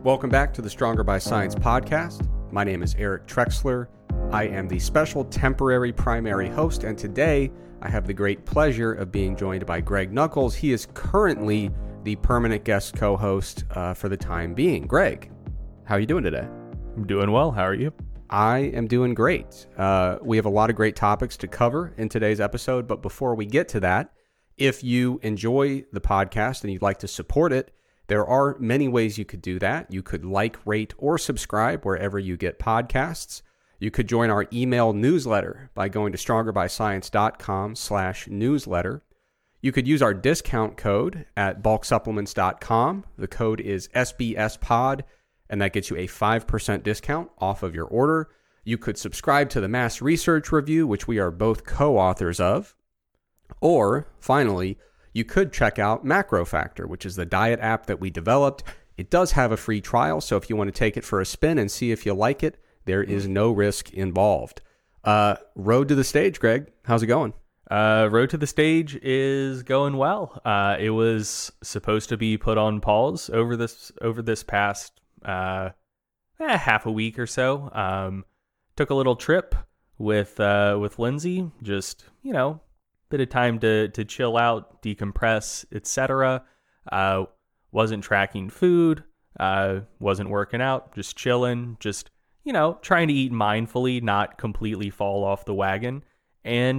Welcome back to the Stronger by Science podcast. My name is Eric Trexler. I am the special temporary primary host, and today I have the great pleasure of being joined by Greg Nuckols. He is currently the permanent guest co-host for the time being. Greg, how are you doing today? I'm doing well. How are you? I am doing great. We have a lot of great topics to cover in today's episode, but before we get to that, if you enjoy the podcast and you'd like to support it, there are many ways you could do that. You could like, rate, or subscribe wherever you get podcasts. You could join our email newsletter by going to strongerbyScience.com/newsletter. You could use our discount code at bulksupplements.com. The code is SBSPOD, and that gets you a 5% discount off of your order. You could subscribe to the Mass Research Review, which we are both co-authors of. Or, finally, you could check out Macro Factor, which is the diet app that we developed. It does have a free trial, so if you want to take it for a spin and see if you like it, there is no risk involved. Road to the stage, Greg. How's it going? Road to the stage is going well. It was supposed to be put on pause over this past half a week or so. Took a little trip with Lindsay. Just, bit of time to chill out, decompress, etc. Wasn't tracking food, wasn't working out, just chilling, just, trying to eat mindfully, not completely fall off the wagon. And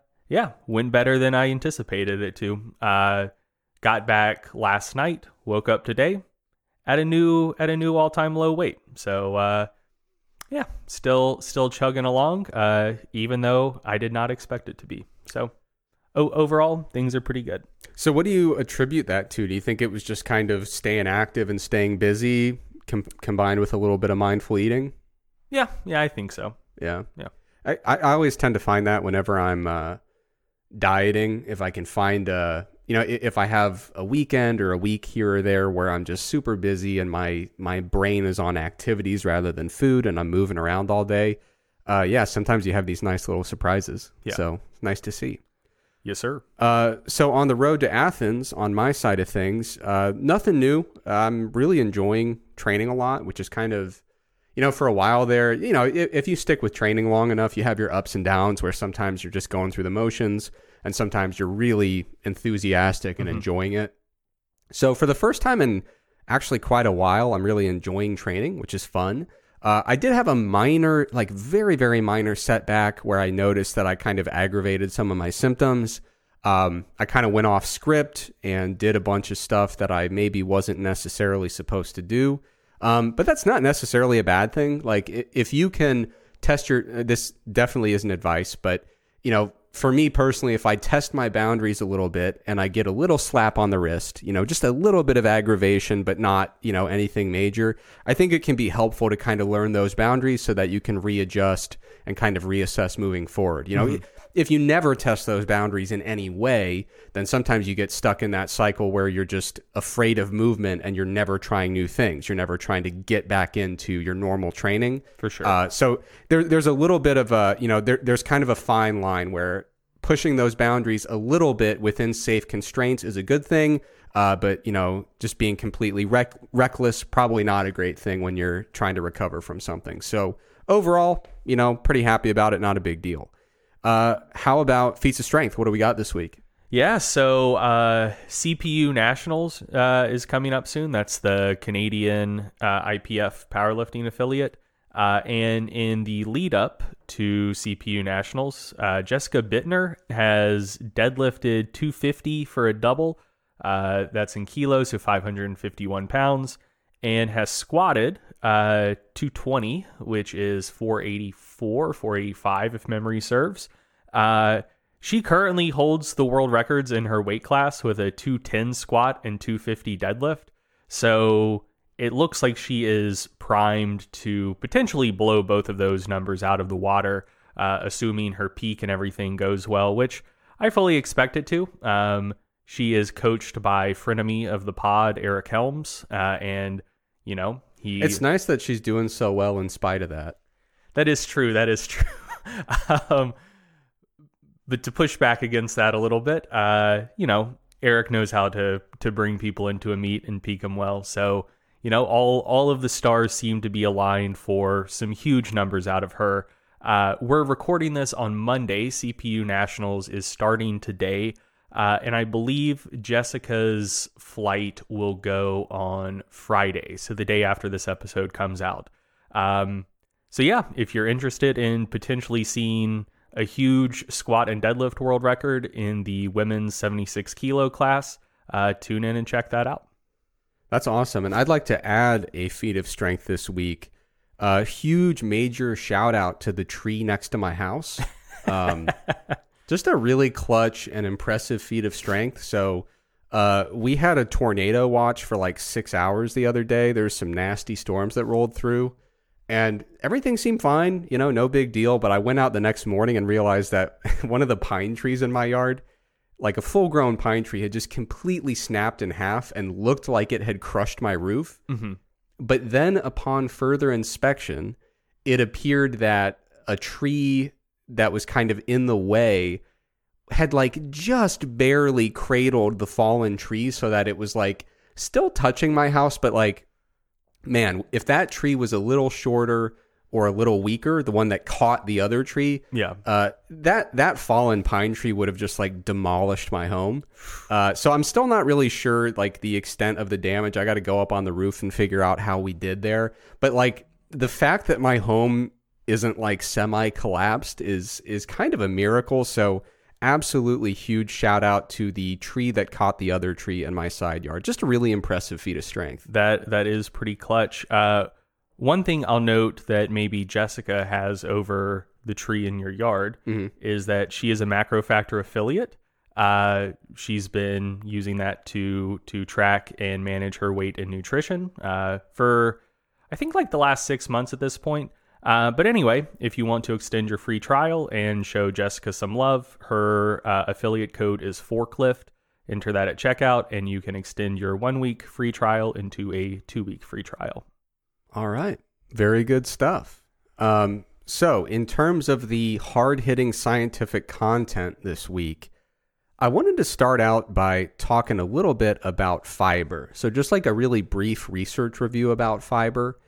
went better than I anticipated it to. Got back last night, woke up today at a new all-time low weight. So still chugging along, even though I did not expect it to be. So overall, things are pretty good. So what do you attribute that to? Do you think it was just kind of staying active and staying busy combined with a little bit of mindful eating? Yeah, I think so. Yeah. I always tend to find that whenever I'm dieting, if I can find if I have a weekend or a week here or there where I'm just super busy and my brain is on activities rather than food and I'm moving around all day, sometimes you have these nice little surprises. Yeah. So it's nice to see. Yes, sir. So on the road to Athens, on my side of things, nothing new. I'm really enjoying training a lot, which is kind of, for a while there, if you stick with training long enough, you have your ups and downs where sometimes you're just going through the motions and sometimes you're really enthusiastic and enjoying it. So for the first time in actually quite a while, I'm really enjoying training, which is fun. I did have a minor, very, very minor setback where I noticed that I kind of aggravated some of my symptoms. I kind of went off script and did a bunch of stuff that I maybe wasn't necessarily supposed to do. But that's not necessarily a bad thing. If you can test this definitely isn't advice, but, for me personally, if I test my boundaries a little bit and I get a little slap on the wrist, just a little bit of aggravation, but not, anything major, I think it can be helpful to kind of learn those boundaries so that you can readjust and kind of reassess moving forward. If you never test those boundaries in any way, then sometimes you get stuck in that cycle where you're just afraid of movement and you're never trying new things. You're never trying to get back into your normal training. For sure. So there's a little bit of there's kind of a fine line where pushing those boundaries a little bit within safe constraints is a good thing. But just being completely reckless, probably not a great thing when you're trying to recover from something. So overall, pretty happy about it. Not a big deal. How about feats of strength? What do we got this week? Yeah, so CPU Nationals is coming up soon. That's the Canadian IPF powerlifting affiliate. And in the lead up to CPU Nationals, Jessica Bittner has deadlifted 250 for a double. That's in kilos, so 551 pounds, and has squatted 220, which is 485 if memory serves. She currently holds the world records in her weight class with a 210 squat and 250 deadlift. So it looks like she is primed to potentially blow both of those numbers out of the water, assuming her peak and everything goes well, which I fully expect it to. She is coached by frenemy of the pod, Eric Helms, and It's nice that she's doing so well in spite of that. That is true. But to push back against that a little bit, Eric knows how to bring people into a meet and peak them well. So, all of the stars seem to be aligned for some huge numbers out of her. We're recording this on Monday. CPU Nationals is starting today. And I believe Jessica's flight will go on Friday, so the day after this episode comes out. So yeah, if you're interested in potentially seeing a huge squat and deadlift world record in the women's 76 kilo class, tune in and check that out. That's awesome. And I'd like to add a feat of strength this week. A huge major shout out to the tree next to my house. Just a really clutch and impressive feat of strength. So we had a tornado watch for like 6 hours the other day. There's some nasty storms that rolled through and everything seemed fine, no big deal. But I went out the next morning and realized that one of the pine trees in my yard, like a full-grown pine tree, had just completely snapped in half and looked like it had crushed my roof. Mm-hmm. But then upon further inspection, it appeared that a tree that was kind of in the way had like just barely cradled the fallen tree so that it was like still touching my house. But like, man, if that tree was a little shorter or a little weaker, the one that caught the other tree, that fallen pine tree would have just like demolished my home. So I'm still not really sure like the extent of the damage. I got to go up on the roof and figure out how we did there. But like the fact that my home isn't like semi-collapsed is kind of a miracle. So absolutely huge shout out to the tree that caught the other tree in my side yard. Just a really impressive feat of strength. That is pretty clutch. One thing I'll note that maybe Jessica has over the tree in your yard is that she is a MacroFactor affiliate. She's been using that to track and manage her weight and nutrition for, I think, like the last 6 months at this point. But anyway, if you want to extend your free trial and show Jessica some love, her affiliate code is Forklift. Enter that at checkout, and you can extend your 1 week free trial into a 2 week free trial. All right. Very good stuff. So in terms of the hard-hitting scientific content this week, I wanted to start out by talking a little bit about fiber. So just like a really brief research review about fiber,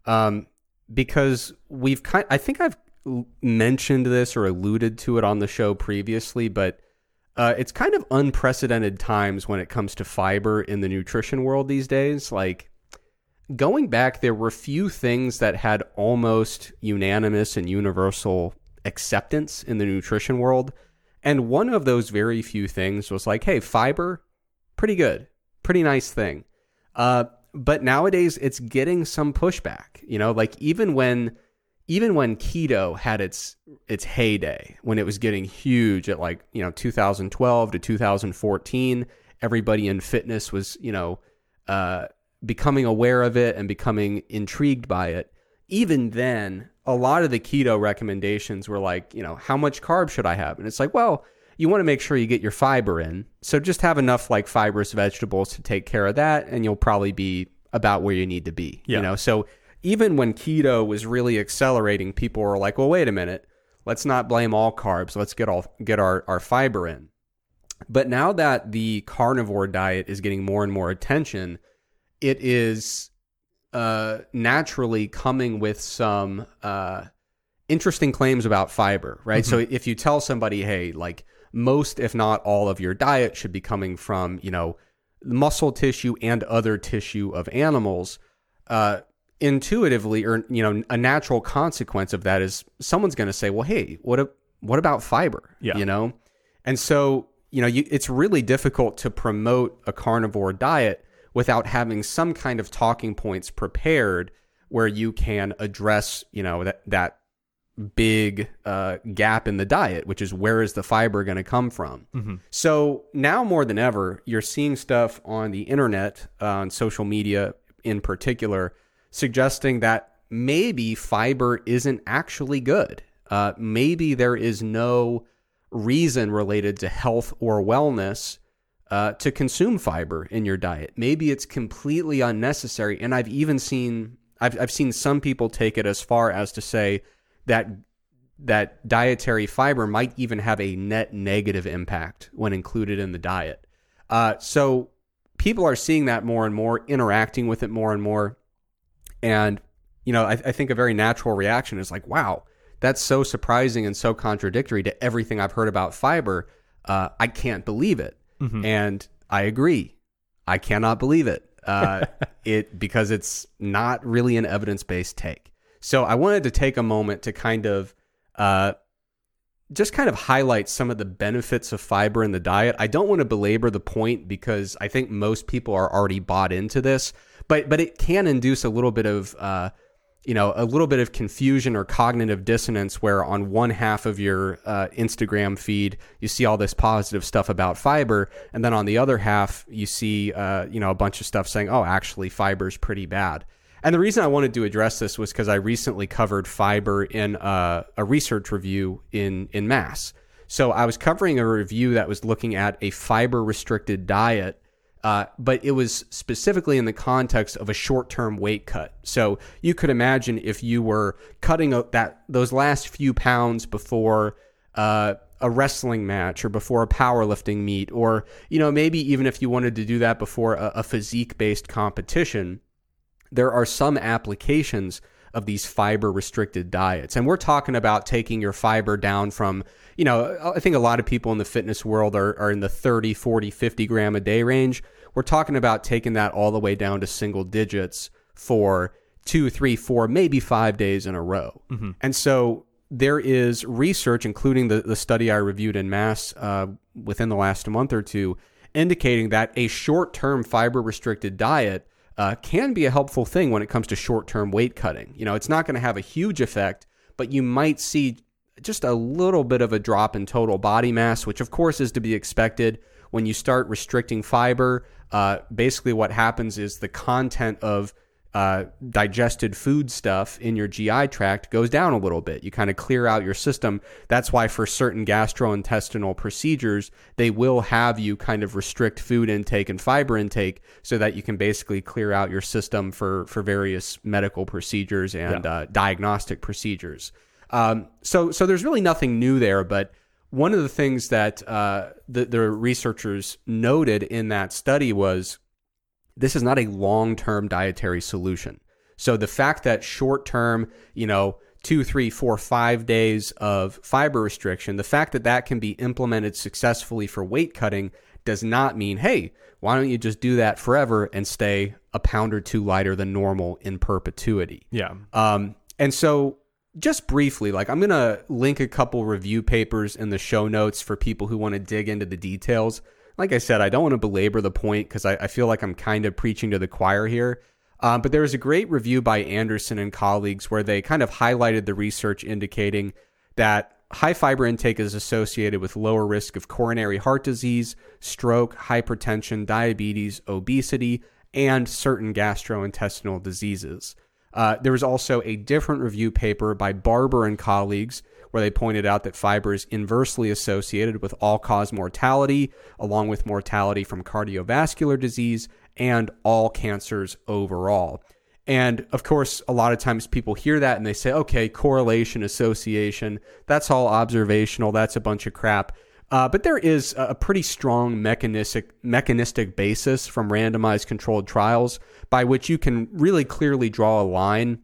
because I think I've mentioned this or alluded to it on the show previously, but it's kind of unprecedented times when it comes to fiber in the nutrition world these days. Like, going back, there were few things that had almost unanimous and universal acceptance in the nutrition world. And one of those very few things was like, hey, fiber, pretty good, pretty nice thing. But nowadays it's getting some pushback, like even when keto had its heyday, when it was getting huge at 2012 to 2014, everybody in fitness was, becoming aware of it and becoming intrigued by it. Even then, a lot of the keto recommendations were like, how much carb should I have? And it's like, well, you want to make sure you get your fiber in. So just have enough like fibrous vegetables to take care of that, and you'll probably be about where you need to be. Yeah. So even when keto was really accelerating, people were like, well, wait a minute, let's not blame all carbs. Let's get our fiber in. But now that the carnivore diet is getting more and more attention, it is naturally coming with some interesting claims about fiber, right? Mm-hmm. So if you tell somebody, hey, like most, if not all of your diet should be coming from, muscle tissue and other tissue of animals, intuitively, or, a natural consequence of that is someone's going to say, well, hey, what about fiber? Yeah. And so, it's really difficult to promote a carnivore diet without having some kind of talking points prepared where you can address, that big gap in the diet, which is where is the fiber going to come from? Mm-hmm. So now more than ever, you're seeing stuff on the internet, on social media in particular, suggesting that maybe fiber isn't actually good. Maybe there is no reason related to health or wellness to consume fiber in your diet. Maybe it's completely unnecessary. And I've even seen some people take it as far as to say that dietary fiber might even have a net negative impact when included in the diet. So people are seeing that more and more, interacting with it more and more. And, I think a very natural reaction is like, wow, that's so surprising and so contradictory to everything I've heard about fiber. I can't believe it. Mm-hmm. And I agree. I cannot believe it. Because it's not really an evidence-based take. So I wanted to take a moment to kind of highlight some of the benefits of fiber in the diet. I don't want to belabor the point because I think most people are already bought into this, but it can induce a little bit of confusion or cognitive dissonance, where on one half of your Instagram feed, you see all this positive stuff about fiber. And then on the other half, you see, a bunch of stuff saying, oh, actually fiber is pretty bad. And the reason I wanted to address this was because I recently covered fiber in a research review in Mass. So I was covering a review that was looking at a fiber restricted diet, but it was specifically in the context of a short-term weight cut. So you could imagine if you were cutting those last few pounds before a wrestling match or before a powerlifting meet, or maybe even if you wanted to do that before a physique-based competition. There are some applications of these fiber-restricted diets. And we're talking about taking your fiber down from, I think a lot of people in the fitness world are in the 30, 40, 50 gram a day range. We're talking about taking that all the way down to single digits for 2, 3, 4, maybe 5 days in a row. Mm-hmm. And so there is research, including the study I reviewed in Mass within the last month or two, indicating that a short-term fiber-restricted diet can be a helpful thing when it comes to short-term weight cutting. It's not going to have a huge effect, but you might see just a little bit of a drop in total body mass, which of course is to be expected. When you start restricting fiber, basically what happens is the content of digested food stuff in your GI tract goes down a little bit. You kind of clear out your system. That's why for certain gastrointestinal procedures, they will have you kind of restrict food intake and fiber intake so that you can basically clear out your system for various medical procedures and diagnostic procedures. So there's really nothing new there, but one of the things that the researchers noted in that study was this is not a long-term dietary solution. So the fact that short-term, 2, 3, 4, 5 days of fiber restriction, the fact that can be implemented successfully for weight cutting does not mean, hey, why don't you just do that forever and stay a pound or two lighter than normal in perpetuity? Yeah. And so just briefly, I'm going to link a couple review papers in the show notes for people who want to dig into the details. Like I said, I don't want to belabor the point because I feel like I'm kind of preaching to the choir here. But there was a great review by Anderson and colleagues where they kind of highlighted the research indicating that high fiber intake is associated with lower risk of coronary heart disease, stroke, hypertension, diabetes, obesity, and certain gastrointestinal diseases. There was also a different review paper by Barber and colleagues where they pointed out that fiber is inversely associated with all-cause mortality, along with mortality from cardiovascular disease and all cancers overall. And of course, a lot of times people hear that and they say, okay, correlation, association, that's all observational, that's a bunch of crap. But there is a pretty strong mechanistic basis from randomized controlled trials by which you can really clearly draw a line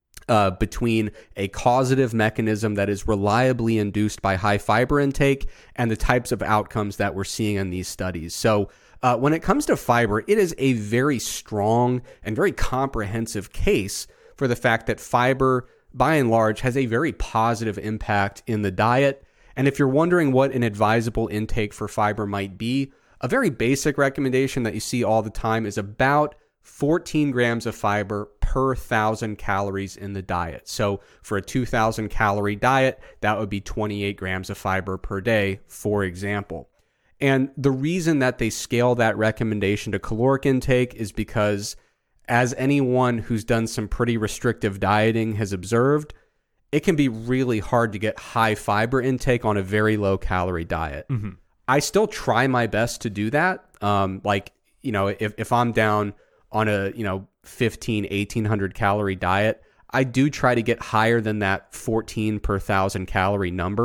between a causative mechanism that is reliably induced by high fiber intake and the types of outcomes that we're seeing in these studies. So when it comes to fiber, it is a very strong and very comprehensive case for the fact that fiber, by and large, has a very positive impact in the diet. And if you're wondering what an advisable intake for fiber might be, a very basic recommendation that you see all the time is about 14 grams of fiber per 1,000 calories in the diet. So for a 2,000 calorie diet, that would be 28 grams of fiber per day, for example. And the reason that they scale that recommendation to caloric intake is because, as anyone who's done some pretty restrictive dieting has observed, it can be really hard to get high fiber intake on a very low calorie diet. Mm-hmm. I still try my best to do that. If I'm down on a 1,800 calorie diet, I do try to get higher than that 14 per 1,000 calorie number.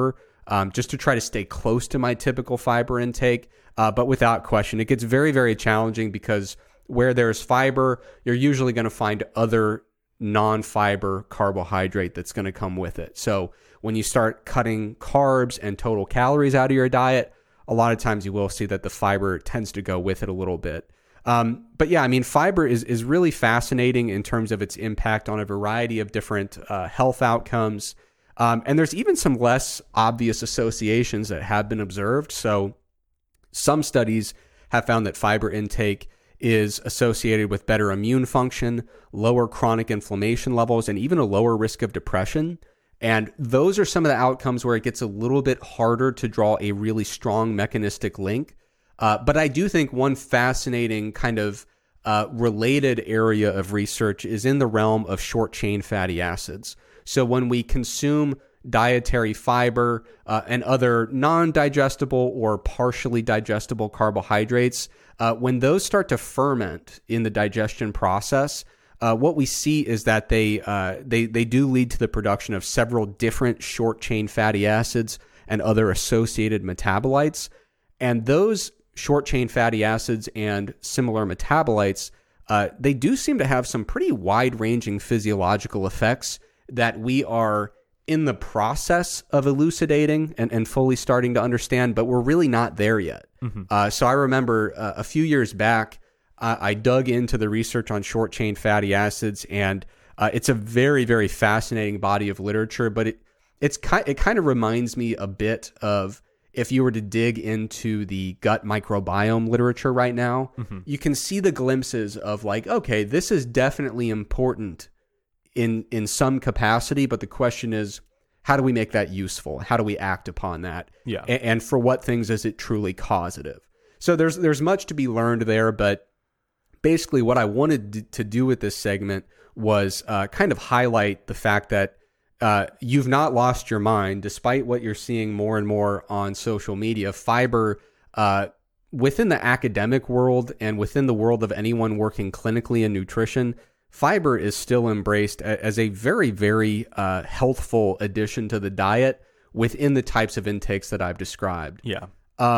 just to try to stay close to my typical fiber intake. But without question, it gets very, very challenging because where there's fiber, you're usually going to find other non-fiber carbohydrate that's going to come with it. So when you start cutting carbs and total calories out of your diet, a lot of times you will see that the fiber tends to go with it a little bit. But yeah, I mean, fiber is really fascinating in terms of its impact on a variety of different health outcomes. And there's even some less obvious associations that have been observed. So some studies have found that fiber intake is associated with better immune function, lower chronic inflammation levels, and even a lower risk of depression. And those are some of the outcomes where it gets a little bit harder to draw a really strong mechanistic link. But I do think one fascinating kind of related area of research is in the realm of short-chain fatty acids. So when we consume dietary fiber and other non-digestible or partially digestible carbohydrates, when those start to ferment in the digestion process, what we see is that they do lead to the production of several different short-chain fatty acids and other associated metabolites. And those short-chain fatty acids and similar metabolites, they do seem to have some pretty wide-ranging physiological effects that we are in the process of elucidating and fully starting to understand, but we're really not there yet. Mm-hmm. So I remember a few years back, I dug into the research on short-chain fatty acids, and it's a very, very fascinating body of literature, but it kind of reminds me a bit of if you were to dig into the gut microbiome literature right now. Mm-hmm. You can see the glimpses of like, okay, this is definitely important in some capacity, but the question is, how do we make that useful? How do we act upon that? Yeah. And for what things is it truly causative? So there's much to be learned there, but basically what I wanted to do with this segment was kind of highlight the fact that you've not lost your mind, despite what you're seeing more and more on social media. Fiber, within the academic world and within the world of anyone working clinically in nutrition, fiber is still embraced as a very, very healthful addition to the diet within the types of intakes that I've described. Yeah.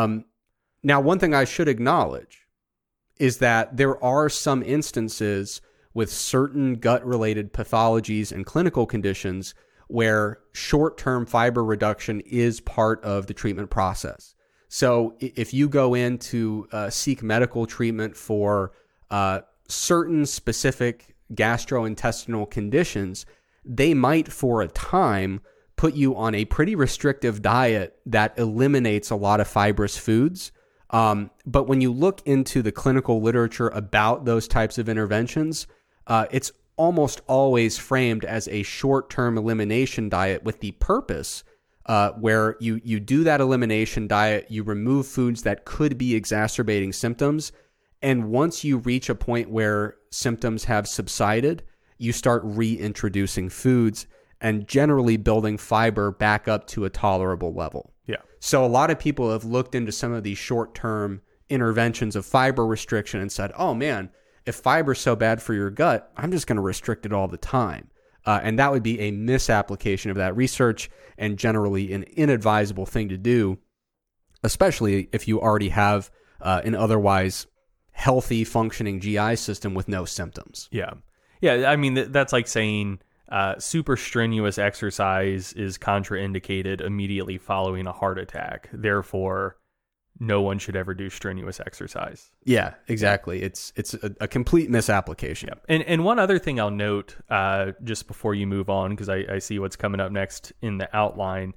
Now, one thing I should acknowledge is that there are some instances with certain gut-related pathologies and clinical conditions where short-term fiber reduction is part of the treatment process. So if you go in to seek medical treatment for certain specific gastrointestinal conditions, they might, for a time, put you on a pretty restrictive diet that eliminates a lot of fibrous foods. But when you look into the clinical literature about those types of interventions, it's almost always framed as a short-term elimination diet with the purpose where you do that elimination diet, you remove foods that could be exacerbating symptoms, and once you reach a point where symptoms have subsided, you start reintroducing foods and generally building fiber back up to a tolerable level. Yeah. So a lot of people have looked into some of these short-term interventions of fiber restriction and said, oh man, if fiber's so bad for your gut, I'm just going to restrict it all the time. And that would be a misapplication of that research and generally an inadvisable thing to do, especially if you already have an otherwise healthy, functioning GI system with no symptoms. Yeah. Yeah, I mean, that's like saying super strenuous exercise is contraindicated immediately following a heart attack. Therefore, no one should ever do strenuous exercise. Yeah, exactly. It's a complete misapplication. Yeah. And one other thing I'll note just before you move on, because I see what's coming up next in the outline,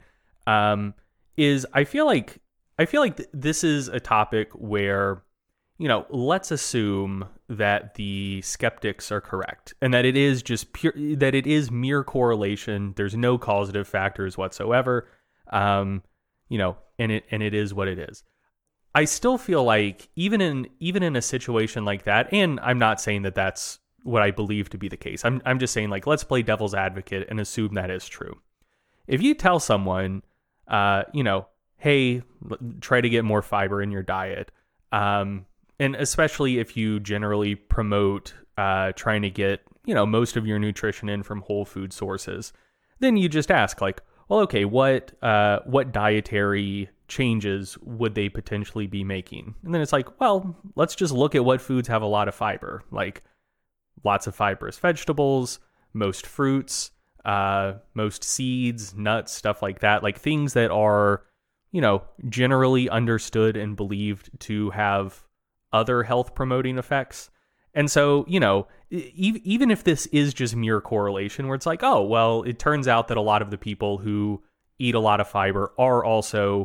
is I feel like this is a topic where, you know, let's assume that the skeptics are correct and that it is just that it is mere correlation. There's no causative factors whatsoever. You know, and it is what it is. I still feel like even in a situation like that, and I'm not saying that that's what I believe to be the case. I'm just saying, like, let's play devil's advocate and assume that is true. If you tell someone, you know, hey, try to get more fiber in your diet, and especially if you generally promote trying to get, you know, most of your nutrition in from whole food sources, then you just ask, like, well, okay, what dietary changes would they potentially be making? And then it's like, well, let's just look at what foods have a lot of fiber, like lots of fibrous vegetables, most fruits, most seeds, nuts, stuff like that, like things that are, generally understood and believed to have other health promoting effects. And so, even if this is just mere correlation where it's like, oh, well, it turns out that a lot of the people who eat a lot of fiber are also,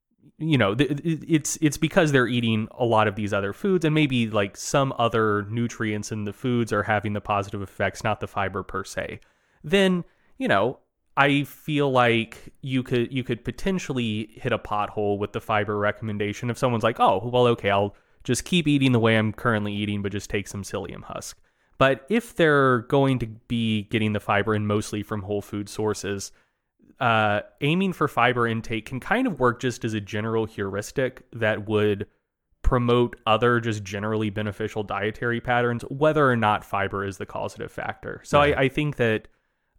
it's because they're eating a lot of these other foods, and maybe like some other nutrients in the foods are having the positive effects, not the fiber per se. Then, I feel like you could potentially hit a pothole with the fiber recommendation if someone's like, oh, well, okay, I'll just keep eating the way I'm currently eating, but just take some psyllium husk. But if they're going to be getting the fiber in mostly from whole food sources, aiming for fiber intake can kind of work just as a general heuristic that would promote other just generally beneficial dietary patterns, whether or not fiber is the causative factor. So right. I think that,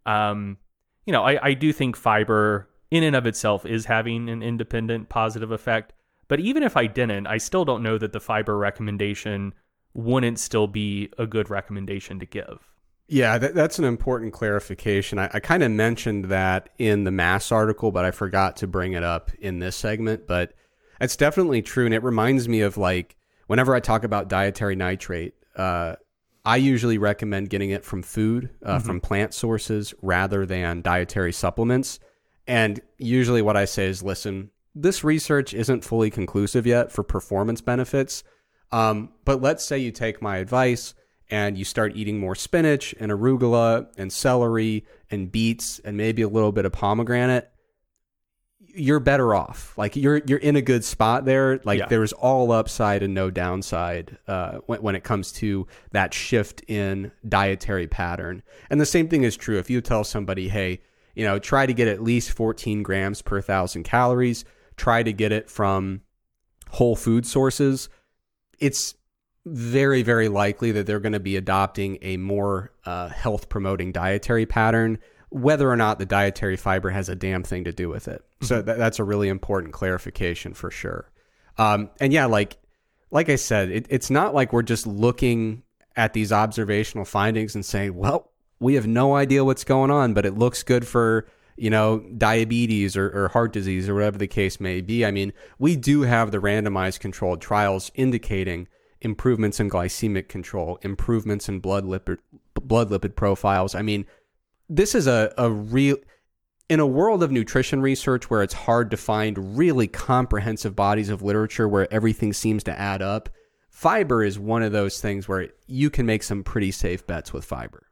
I do think fiber in and of itself is having an independent positive effect. But even if I didn't, I still don't know that the fiber recommendation wouldn't still be a good recommendation to give. Yeah, that's an important clarification. I kind of mentioned that in the Mass article, but I forgot to bring it up in this segment. But it's definitely true. And it reminds me of like, whenever I talk about dietary nitrate, I usually recommend getting it from food, from plant sources rather than dietary supplements. And usually what I say is, listen, this research isn't fully conclusive yet for performance benefits. But let's say you take my advice and you start eating more spinach and arugula and celery and beets and maybe a little bit of pomegranate. You're better off. Like you're in a good spot there. Like there's all upside and no downside when it comes to that shift in dietary pattern. And the same thing is true if you tell somebody, hey, try to get at least 14 grams per 1,000 calories. Try to get it from whole food sources. It's very, very likely that they're going to be adopting a more health promoting dietary pattern, whether or not the dietary fiber has a damn thing to do with it. So that's a really important clarification for sure. And yeah, like I said, it's not like we're just looking at these observational findings and saying, well, we have no idea what's going on, but it looks good for diabetes or heart disease or whatever the case may be. I mean, we do have the randomized controlled trials indicating improvements in glycemic control, improvements in blood lipid profiles. I mean, this is a real, in a world of nutrition research where it's hard to find really comprehensive bodies of literature where everything seems to add up, fiber is one of those things where you can make some pretty safe bets with fiber.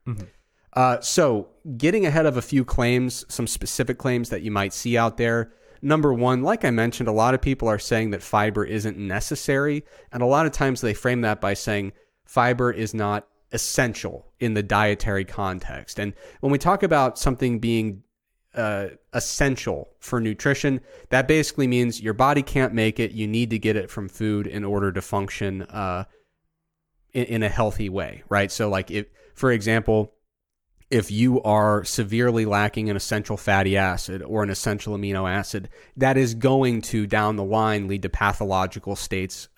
So getting ahead of a few claims, some specific claims that you might see out there. Number one, like I mentioned, a lot of people are saying that fiber isn't necessary. And a lot of times they frame that by saying fiber is not essential in the dietary context. And when we talk about something being essential for nutrition, that basically means your body can't make it. You need to get it from food in order to function in a healthy way, right? So like if, for example, if you are severely lacking an essential fatty acid or an essential amino acid, that is going to down the line lead to pathological states,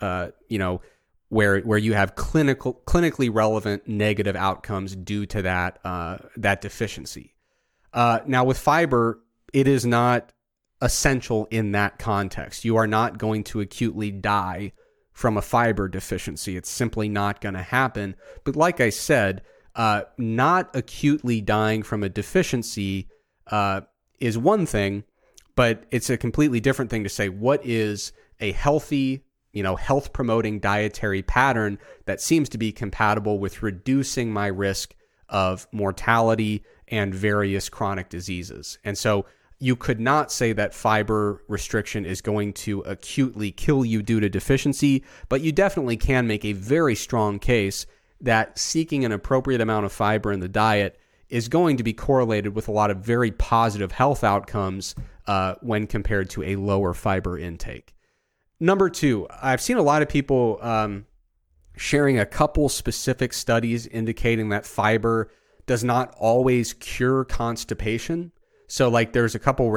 where you have clinically relevant negative outcomes due to that deficiency. Now with fiber, it is not essential in that context. You are not going to acutely die from a fiber deficiency. It's simply not going to happen. But like I said, not acutely dying from a deficiency is one thing, but it's a completely different thing to say what is a healthy, health promoting dietary pattern that seems to be compatible with reducing my risk of mortality and various chronic diseases. And so you could not say that fiber restriction is going to acutely kill you due to deficiency, but you definitely can make a very strong case that seeking an appropriate amount of fiber in the diet is going to be correlated with a lot of very positive health outcomes when compared to a lower fiber intake. Number two, I've seen a lot of people sharing a couple specific studies indicating that fiber does not always cure constipation. So like there's a couple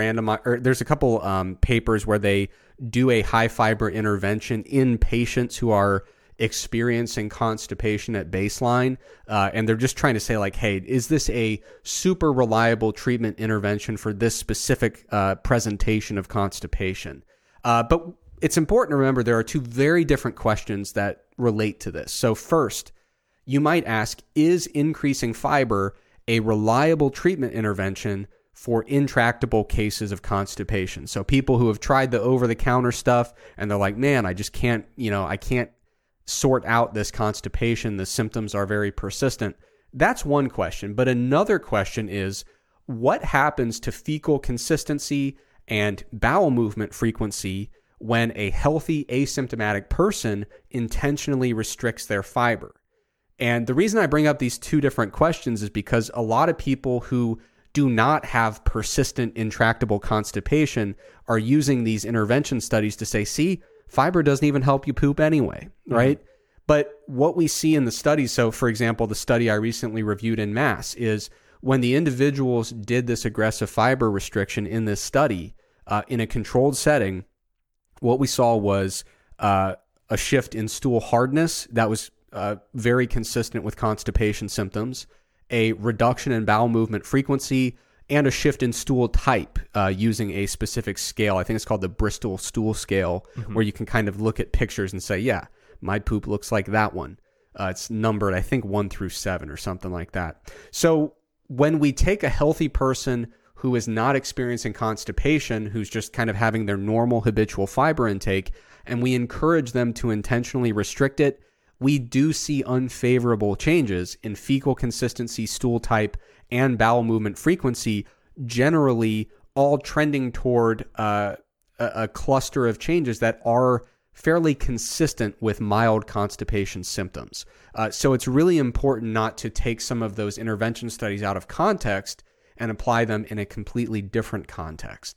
papers where they do a high fiber intervention in patients who are experiencing constipation at baseline, and they're just trying to say like, hey, is this a super reliable treatment intervention for this specific presentation of constipation? But it's important to remember there are two very different questions that relate to this. So first, you might ask, is increasing fiber a reliable treatment intervention for intractable cases of constipation? So people who have tried the over-the-counter stuff and they're like, man, I just can't, I can't sort out this constipation. The symptoms are very persistent. That's one question. But another question is, what happens to fecal consistency and bowel movement frequency when a healthy asymptomatic person intentionally restricts their fiber? And the reason I bring up these two different questions is because a lot of people who do not have persistent intractable constipation are using these intervention studies to say, see, fiber doesn't even help you poop anyway, right? Mm-hmm. But what we see in the studies, so for example, the study I recently reviewed in Mass, is when the individuals did this aggressive fiber restriction in this study, in a controlled setting, what we saw was a shift in stool hardness that was very consistent with constipation symptoms, a reduction in bowel movement frequency, and a shift in stool type using a specific scale. I think it's called the Bristol Stool Scale, mm-hmm. where you can kind of look at pictures and say, yeah, my poop looks like that one. It's numbered, I think, 1 through 7 or something like that. So when we take a healthy person who is not experiencing constipation, who's just kind of having their normal habitual fiber intake, and we encourage them to intentionally restrict it, we do see unfavorable changes in fecal consistency, stool type, and bowel movement frequency, generally all trending toward a cluster of changes that are fairly consistent with mild constipation symptoms. So it's really important not to take some of those intervention studies out of context and apply them in a completely different context.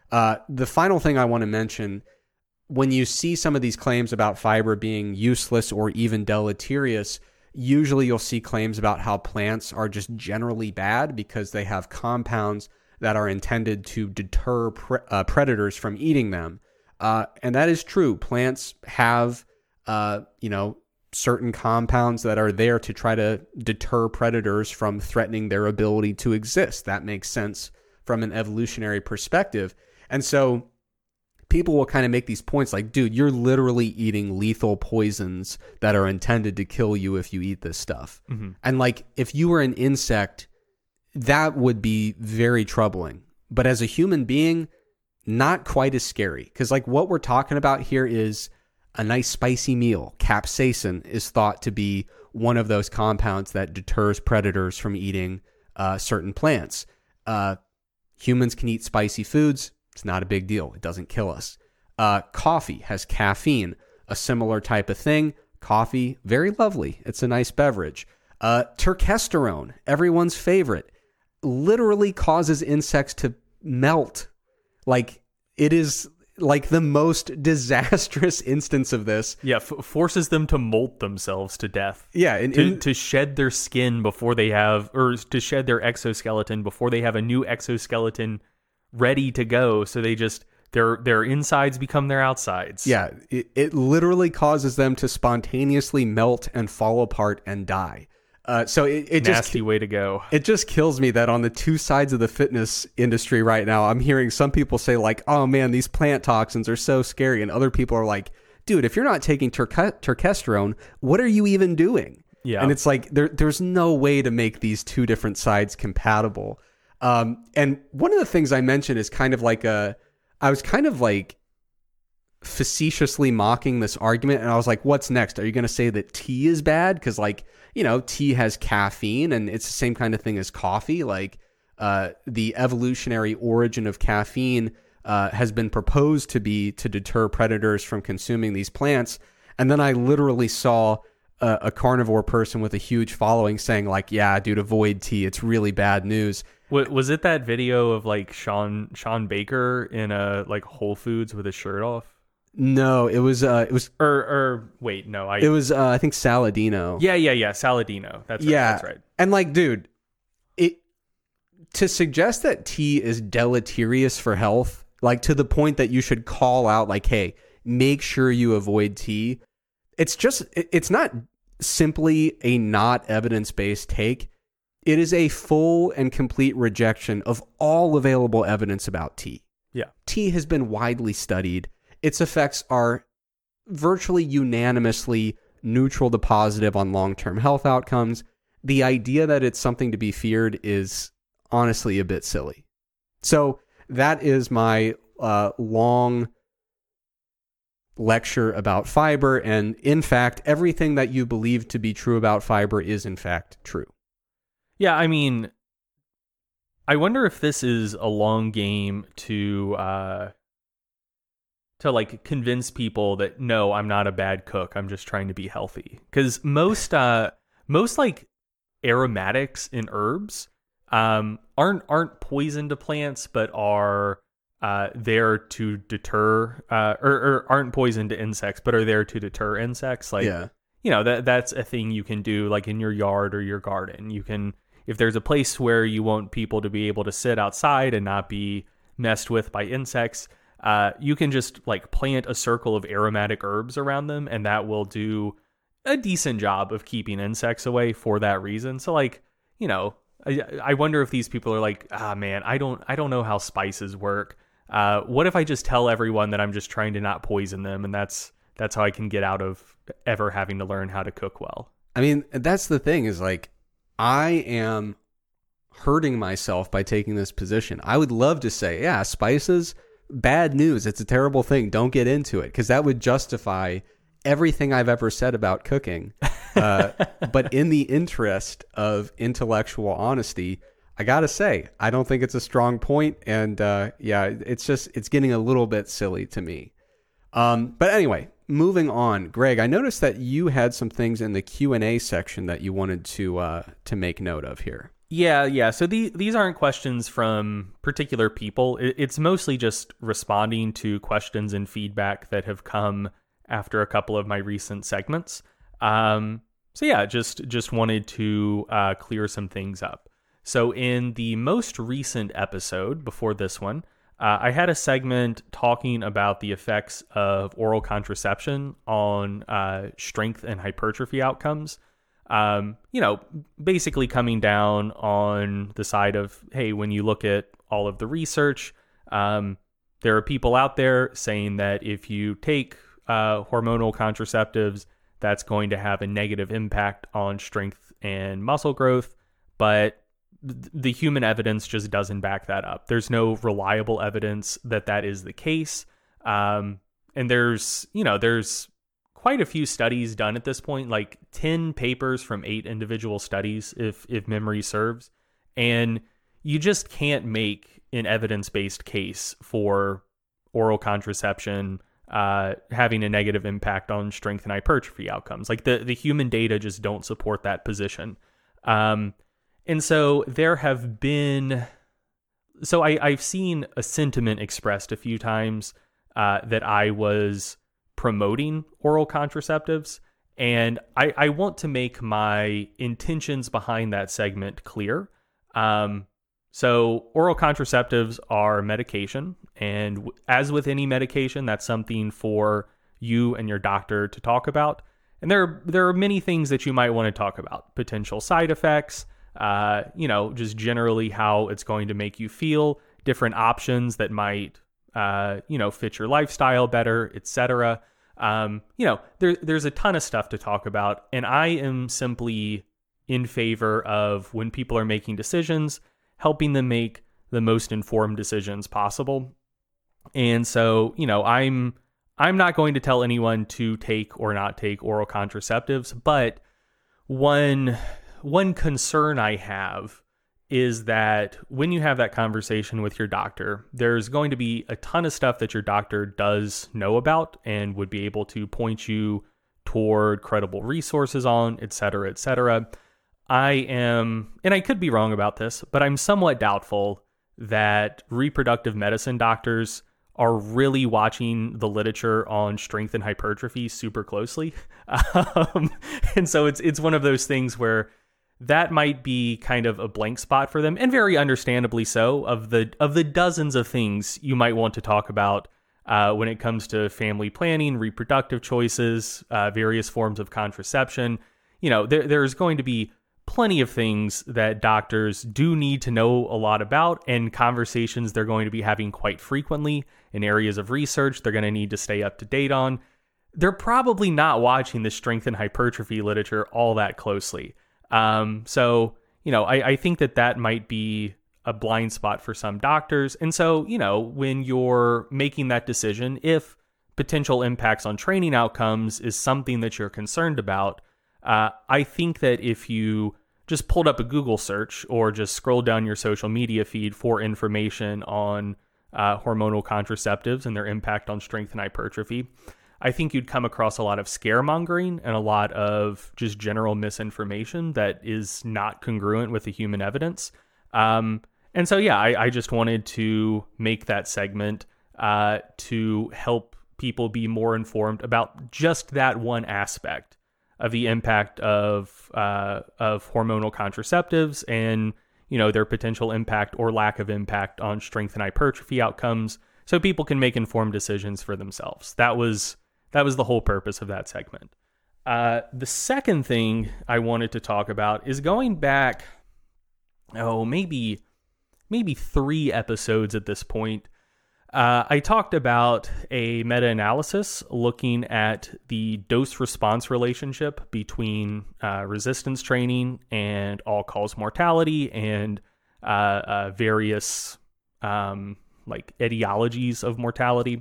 The final thing I want to mention, when you see some of these claims about fiber being useless or even deleterious, usually you'll see claims about how plants are just generally bad because they have compounds that are intended to deter predators from eating them. And that is true. Plants have, certain compounds that are there to try to deter predators from threatening their ability to exist. That makes sense from an evolutionary perspective. And so people will kind of make these points like, dude, you're literally eating lethal poisons that are intended to kill you if you eat this stuff. Mm-hmm. And like, if you were an insect, that would be very troubling. But as a human being, not quite as scary. Because like what we're talking about here is a nice spicy meal. Capsaicin is thought to be one of those compounds that deters predators from eating certain plants. Humans can eat spicy foods. It's not a big deal. It doesn't kill us. Coffee has caffeine, a similar type of thing. Coffee, very lovely. It's a nice beverage. Turkesterone, everyone's favorite, literally causes insects to melt. Like, it is like the most disastrous instance of this. Yeah, forces them to molt themselves to death. Yeah, to shed their skin before they have, or to shed their exoskeleton before they have a new exoskeleton ready to go. So they just, their insides become their outsides. Yeah, it literally causes them to spontaneously melt and fall apart and die. So it nasty way to go. It just kills me that on the two sides of the fitness industry right now, I'm hearing some people say like, oh man, these plant toxins are so scary. And other people are like, dude, if you're not taking turkesterone, what are you even doing? Yeah. And it's like, there's no way to make these two different sides compatible. And one of the things I mentioned is kind of like I was kind of like facetiously mocking this argument. And I was like, what's next? Are you going to say that tea is bad? Because like, tea has caffeine and it's the same kind of thing as coffee. Like the evolutionary origin of caffeine has been proposed to be to deter predators from consuming these plants. And then I literally saw a carnivore person with a huge following saying like, yeah, dude, avoid tea. It's really bad news. Was it that video of like Sean Baker in a like Whole Foods with his shirt off? No, it was wait, no, it was I think Saladino. Yeah, Saladino. That's right. And like, dude, to suggest that tea is deleterious for health, like to the point that you should call out like, hey, make sure you avoid tea. It's not simply a not evidence-based take. It is a full and complete rejection of all available evidence about tea. Yeah. Tea has been widely studied. Its effects are virtually unanimously neutral to positive on long-term health outcomes. The idea that it's something to be feared is honestly a bit silly. So that is my long lecture about fiber. And in fact, everything that you believe to be true about fiber is in fact true. Yeah, I mean, I wonder if this is a long game to like convince people that no, I'm not a bad cook. I'm just trying to be healthy. Because most like aromatics in herbs aren't poison to plants, but are there to deter or aren't poison to insects, but are there to deter insects. Like, Yeah. you know, that's a thing you can do like in your yard or your garden. You can, if there's a place where you want people to be able to sit outside and not be messed with by insects, you can just like plant a circle of aromatic herbs around them, and that will do a decent job of keeping insects away for that reason. So like, you know, I wonder if these people are like, man, I don't know how spices work. What if I just tell everyone that I'm just trying to not poison them, and that's how I can get out of ever having to learn how to cook well. I mean, that's the thing is like, I am hurting myself by taking this position. I would love to say, yeah, spices, bad news. It's a terrible thing. Don't get into it, because that would justify everything I've ever said about cooking. But in the interest of intellectual honesty, I got to say, I don't think it's a strong point. And yeah, it's getting a little bit silly to me. But anyway, moving on, Greg, I noticed that you had some things in the Q&A section that you wanted to make note of here. Yeah. So these aren't questions from particular people. It's mostly just responding to questions and feedback that have come after a couple of my recent segments. So yeah, just wanted to clear some things up. So in the most recent episode before this one, I had a segment talking about the effects of oral contraception on strength and hypertrophy outcomes. You know, basically coming down on the side of, hey, when you look at all of the research, there are people out there saying that if you take hormonal contraceptives, that's going to have a negative impact on strength and muscle growth, but the human evidence just doesn't back that up. There's no reliable evidence that that is the case. And there's quite a few studies done at this point, like 10 papers from 8 individual studies, if memory serves. And you just can't make an evidence-based case for oral contraception having a negative impact on strength and hypertrophy outcomes. Like the human data just don't support that position. And so there have been, I've seen a sentiment expressed a few times that I was promoting oral contraceptives. And I want to make my intentions behind that segment clear. So oral contraceptives are medication. And as with any medication, that's something for you and your doctor to talk about. And there are many things that you might want to talk about. Potential side effects, just generally how it's going to make you feel, different options that might, fit your lifestyle better, etc. There's a ton of stuff to talk about. And I am simply in favor of, when people are making decisions, helping them make the most informed decisions possible. And so, I'm not going to tell anyone to take or not take oral contraceptives, but one concern I have is that when you have that conversation with your doctor, there's going to be a ton of stuff that your doctor does know about and would be able to point you toward credible resources on, et cetera, et cetera. I am, and I could be wrong about this, but I'm somewhat doubtful that reproductive medicine doctors are really watching the literature on strength and hypertrophy super closely. And so it's one of those things where that might be kind of a blank spot for them, and very understandably so. Of the dozens of things you might want to talk about when it comes to family planning, reproductive choices, various forms of contraception, there's going to be plenty of things that doctors do need to know a lot about, and conversations they're going to be having quite frequently in areas of research they're going to need to stay up to date on. They're probably not watching the strength and hypertrophy literature all that closely. So I think that might be a blind spot for some doctors. And so, when you're making that decision, if potential impacts on training outcomes is something that you're concerned about, I think that if you just pulled up a Google search or just scroll down your social media feed for information on hormonal contraceptives and their impact on strength and hypertrophy, I think you'd come across a lot of scaremongering and a lot of just general misinformation that is not congruent with the human evidence. And so, I just wanted to make that segment to help people be more informed about just that one aspect of the impact of hormonal contraceptives and their potential impact or lack of impact on strength and hypertrophy outcomes, so people can make informed decisions for themselves. That was the whole purpose of that segment. The second thing I wanted to talk about is going back, maybe 3 episodes at this point. I talked about a meta-analysis looking at the dose-response relationship between resistance training and all-cause mortality and various etiologies of mortality.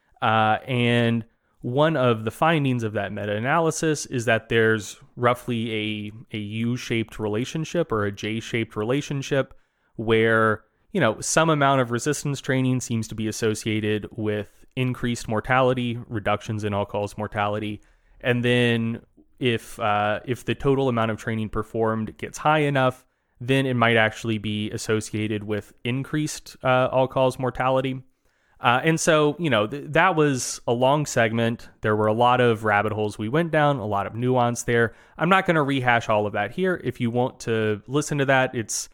And one of the findings of that meta-analysis is that there's roughly a U-shaped relationship or a J-shaped relationship where some amount of resistance training seems to be associated with increased mortality, reductions in all-cause mortality. And then if the total amount of training performed gets high enough, then it might actually be associated with increased all-cause mortality. And so, that was a long segment. There were a lot of rabbit holes we went down, a lot of nuance there. I'm not going to rehash all of that here. If you want to listen to that,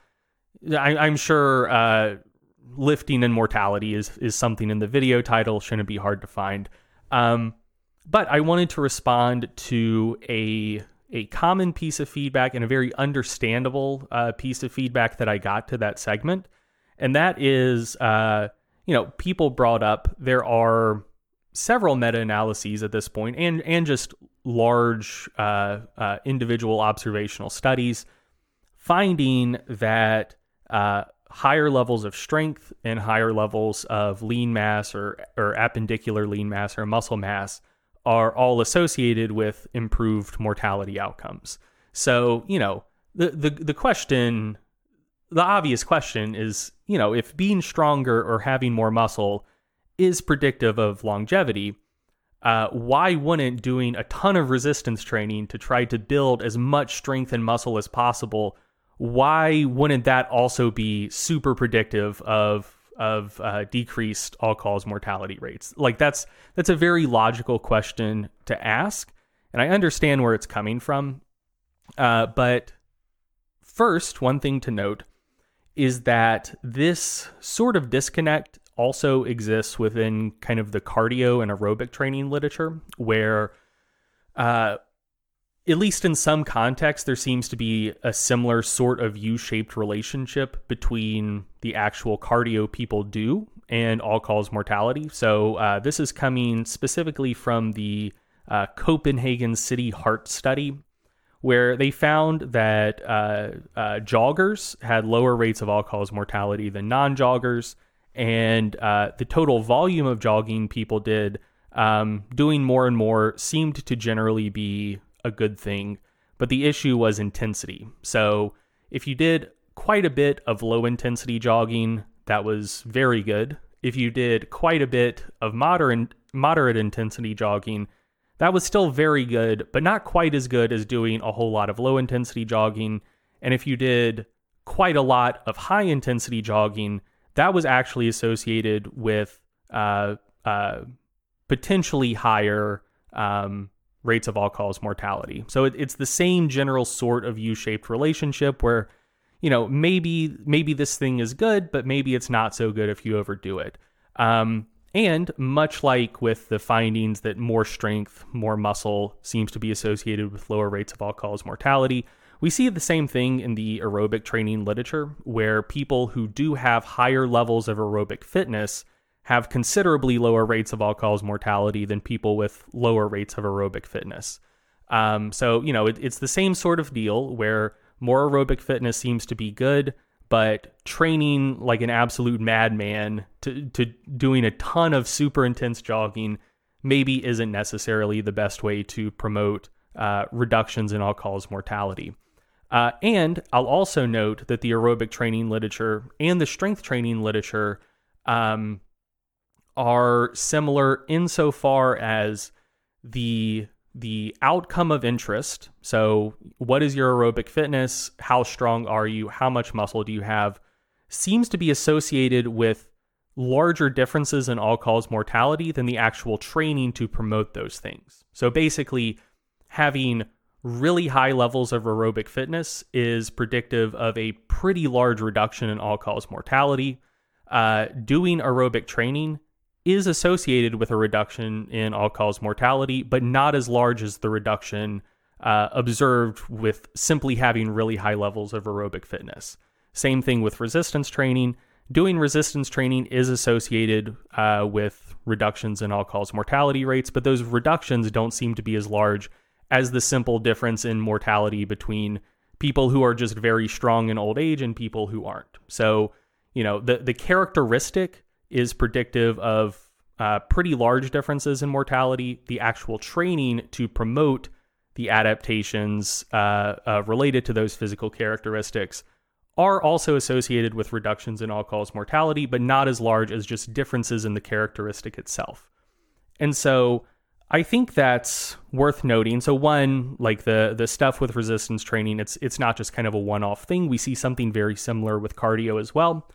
I'm sure lifting and mortality is something in the video title. Shouldn't be hard to find. But I wanted to respond to a common piece of feedback and a very understandable piece of feedback that I got to that segment. And that is, people brought up there are several meta-analyses at this point and just large individual observational studies finding that higher levels of strength and higher levels of lean mass or appendicular lean mass or muscle mass are all associated with improved mortality outcomes. So, the question, the obvious question is, if being stronger or having more muscle is predictive of longevity, why wouldn't doing a ton of resistance training to try to build as much strength and muscle as possible, why wouldn't that also be super predictive of decreased all-cause mortality rates? Like that's a very logical question to ask, and I understand where it's coming from. But first, one thing to note is that this sort of disconnect also exists within kind of the cardio and aerobic training literature, where at least in some contexts, there seems to be a similar sort of U-shaped relationship between the actual cardio people do and all-cause mortality. So this is coming specifically from the Copenhagen City Heart Study, where they found that joggers had lower rates of all-cause mortality than non-joggers, and the total volume of jogging people did, doing more and more, seemed to generally be a good thing, but the issue was intensity. So if you did quite a bit of low intensity jogging, that was very good. If you did quite a bit of moderate intensity jogging, that was still very good, but not quite as good as doing a whole lot of low intensity jogging. And if you did quite a lot of high intensity jogging, that was actually associated with potentially higher rates of all-cause mortality. So it's the same general sort of U-shaped relationship where, maybe this thing is good, but maybe it's not so good if you overdo it. And much like with the findings that more strength, more muscle seems to be associated with lower rates of all-cause mortality, we see the same thing in the aerobic training literature, where people who do have higher levels of aerobic fitness have considerably lower rates of all-cause mortality than people with lower rates of aerobic fitness. So, it's the same sort of deal where more aerobic fitness seems to be good, but training like an absolute madman to doing a ton of super intense jogging maybe isn't necessarily the best way to promote reductions in all-cause mortality. And I'll also note that the aerobic training literature and the strength training literature are similar insofar as the outcome of interest. So what is your aerobic fitness? How strong are you? How much muscle do you have? Seems to be associated with larger differences in all-cause mortality than the actual training to promote those things. So basically, having really high levels of aerobic fitness is predictive of a pretty large reduction in all-cause mortality. Doing aerobic training is associated with a reduction in all-cause mortality, but not as large as the reduction observed with simply having really high levels of aerobic fitness. Same thing with resistance training. Doing resistance training is associated with reductions in all-cause mortality rates, but those reductions don't seem to be as large as the simple difference in mortality between people who are just very strong in old age and people who aren't. So, the characteristic is predictive of pretty large differences in mortality. The actual training to promote the adaptations related to those physical characteristics are also associated with reductions in all-cause mortality, but not as large as just differences in the characteristic itself. And so I think that's worth noting. So one, like the stuff with resistance training, it's not just kind of a one-off thing. We see something very similar with cardio as well.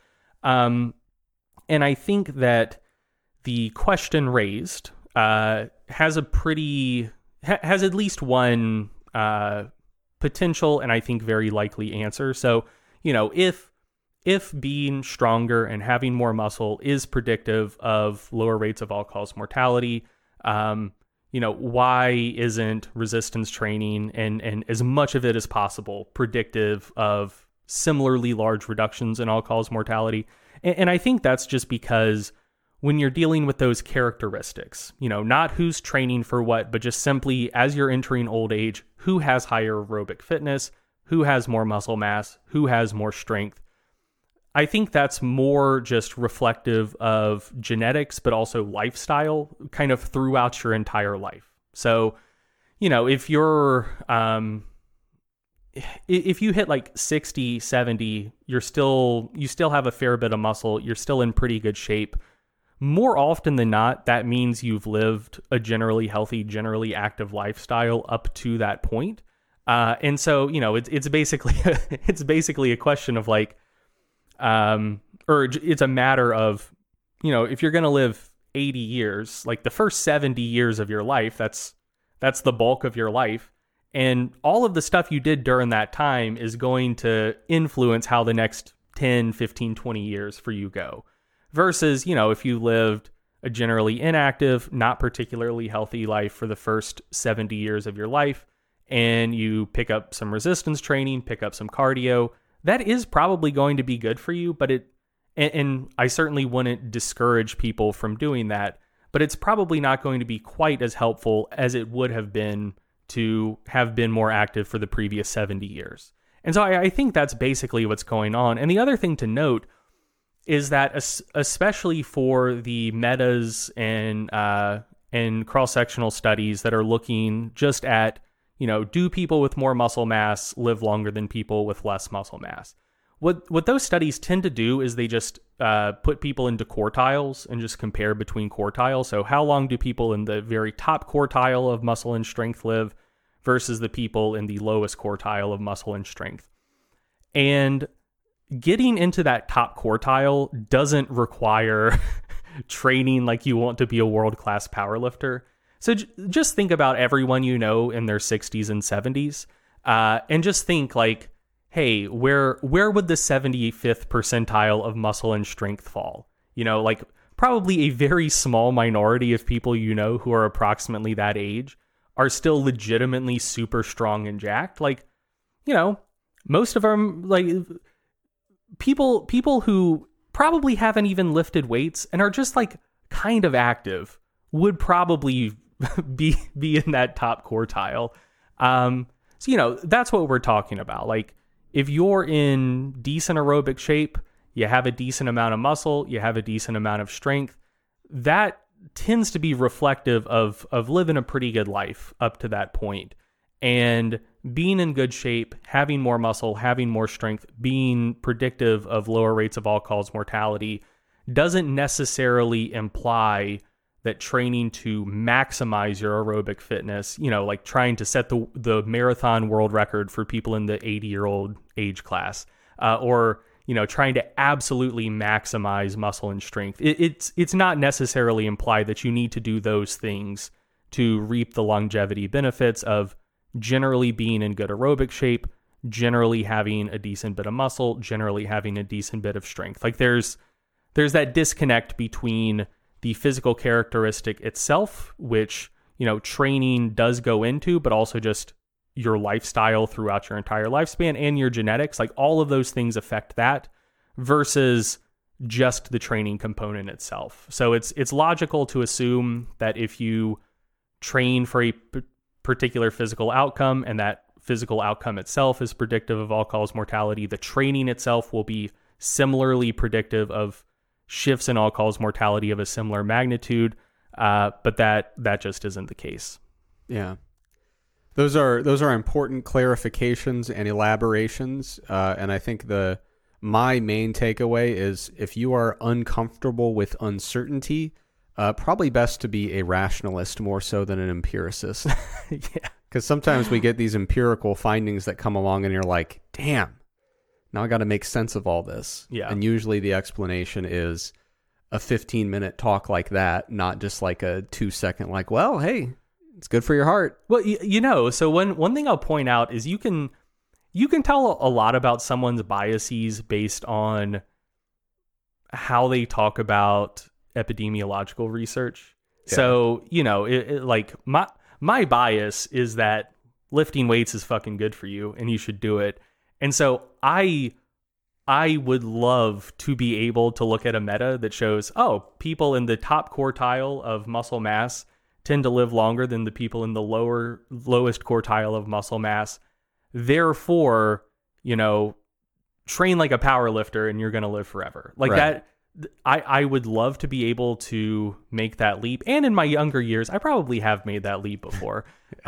And I think that the question raised has at least one potential and I think very likely answer. So, if being stronger and having more muscle is predictive of lower rates of all-cause mortality, why isn't resistance training and as much of it as possible predictive of similarly large reductions in all-cause mortality? And I think that's just because when you're dealing with those characteristics, not who's training for what, but just simply as you're entering old age, who has higher aerobic fitness, who has more muscle mass, who has more strength. I think that's more just reflective of genetics, but also lifestyle kind of throughout your entire life. So, if you're, if you hit like 60, 70, you still have a fair bit of muscle, you're still in pretty good shape. More often than not, that means you've lived a generally healthy, generally active lifestyle up to that point. And so, it's basically a question of like, or it's a matter of, if you're going to live 80 years, like the first 70 years of your life, that's the bulk of your life. And all of the stuff you did during that time is going to influence how the next 10, 15, 20 years for you go. Versus, if you lived a generally inactive, not particularly healthy life for the first 70 years of your life, and you pick up some resistance training, pick up some cardio, that is probably going to be good for you, but and I certainly wouldn't discourage people from doing that, but it's probably not going to be quite as helpful as it would have been to have been more active for the previous 70 years. And so I think that's basically what's going on. And the other thing to note is that especially for the metas and cross-sectional studies that are looking just at, do people with more muscle mass live longer than people with less muscle mass? What those studies tend to do is they just put people into quartiles and just compare between quartiles. So how long do people in the very top quartile of muscle and strength live versus the people in the lowest quartile of muscle and strength? And getting into that top quartile doesn't require training like you want to be a world-class powerlifter. So just think about everyone you know in their 60s and 70s, and just think like, hey, where would the 75th percentile of muscle and strength fall? You know, like probably a very small minority of people you know who are approximately that age are still legitimately super strong and jacked. Like, you know, most of them, like people who probably haven't even lifted weights and are just like kind of active would probably be in that top quartile. So, you know, that's what we're talking about. Like, if you're in decent aerobic shape, you have a decent amount of muscle, you have a decent amount of strength, that tends to be reflective of living a pretty good life up to that point. And being in good shape, having more muscle, having more strength, being predictive of lower rates of all-cause mortality doesn't necessarily imply that training to maximize your aerobic fitness, you know, like trying to set the marathon world record for people in the 80-year-old age class, or, you know, trying to absolutely maximize muscle and strength. It's not necessarily implied that you need to do those things to reap the longevity benefits of generally being in good aerobic shape, generally having a decent bit of muscle, generally having a decent bit of strength. Like there's that disconnect between the physical characteristic itself, which, you know, training does go into, but also just your lifestyle throughout your entire lifespan and your genetics. Like all of those things affect that versus just the training component itself. So it's logical to assume that if you train for a particular physical outcome and that physical outcome itself is predictive of all-cause mortality, the training itself will be similarly predictive of shifts in all-cause mortality of a similar magnitude, but that just isn't the case. Yeah. Those are important clarifications and elaborations, and I think my main takeaway is if you are uncomfortable with uncertainty, probably best to be a rationalist more so than an empiricist. Yeah. Because sometimes we get these empirical findings that come along and you're like, damn, now I got to make sense of all this. Yeah. And usually the explanation is a 15-minute talk like that, not just like a 2-second like, well, hey, it's good for your heart. Well, you know, so one thing I'll point out is you can tell a lot about someone's biases based on how they talk about epidemiological research. Yeah. So, you know, like my bias is that lifting weights is fucking good for you and you should do it. And so I would love to be able to look at a meta that shows, oh, people in the top quartile of muscle mass tend to live longer than the people in the lowest quartile of muscle mass. Therefore, you know, train like a power lifter and you're going to live forever. Like right. That, I would love to be able to make that leap. And in my younger years, I probably have made that leap before.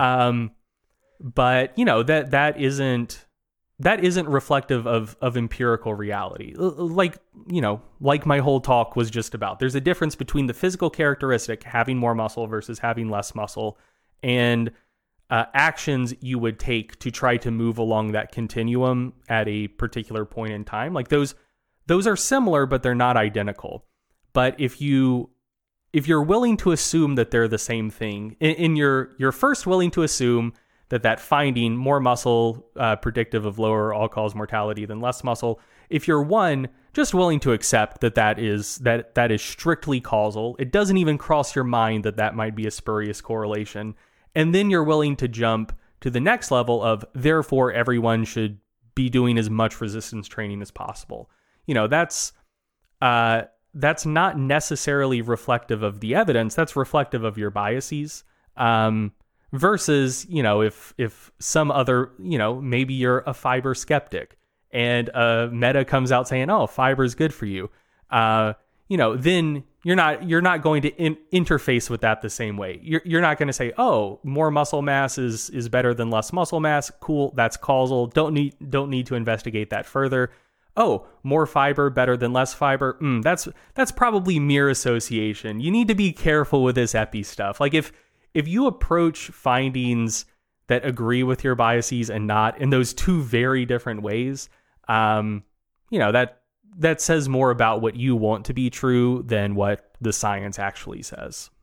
But, you know, that isn't reflective of empirical reality. Like, you know, like my whole talk was just about. There's a difference between the physical characteristic, having more muscle versus having less muscle, and actions you would take to try to move along that continuum at a particular point in time. Like those are similar, but they're not identical. But if you're willing to assume that they're the same thing, and you're first willing to assume that finding more muscle predictive of lower all-cause mortality than less muscle, if you're just willing to accept that is strictly causal, it doesn't even cross your mind that might be a spurious correlation, and then you're willing to jump to the next level of therefore everyone should be doing as much resistance training as possible. You know, that's not necessarily reflective of the evidence. That's reflective of your biases. Versus, you know, if some other, you know, maybe you're a fiber skeptic and a meta comes out saying, oh, fiber is good for you, you know, then you're not going to interface with that the same way. You're not going to say, oh, more muscle mass is better than less muscle mass. Cool, that's causal. Don't need to investigate that further. Oh, more fiber better than less fiber. That's probably mere association. You need to be careful with this epi stuff. Like if you approach findings that agree with your biases and not in those two very different ways, you know, that says more about what you want to be true than what the science actually says.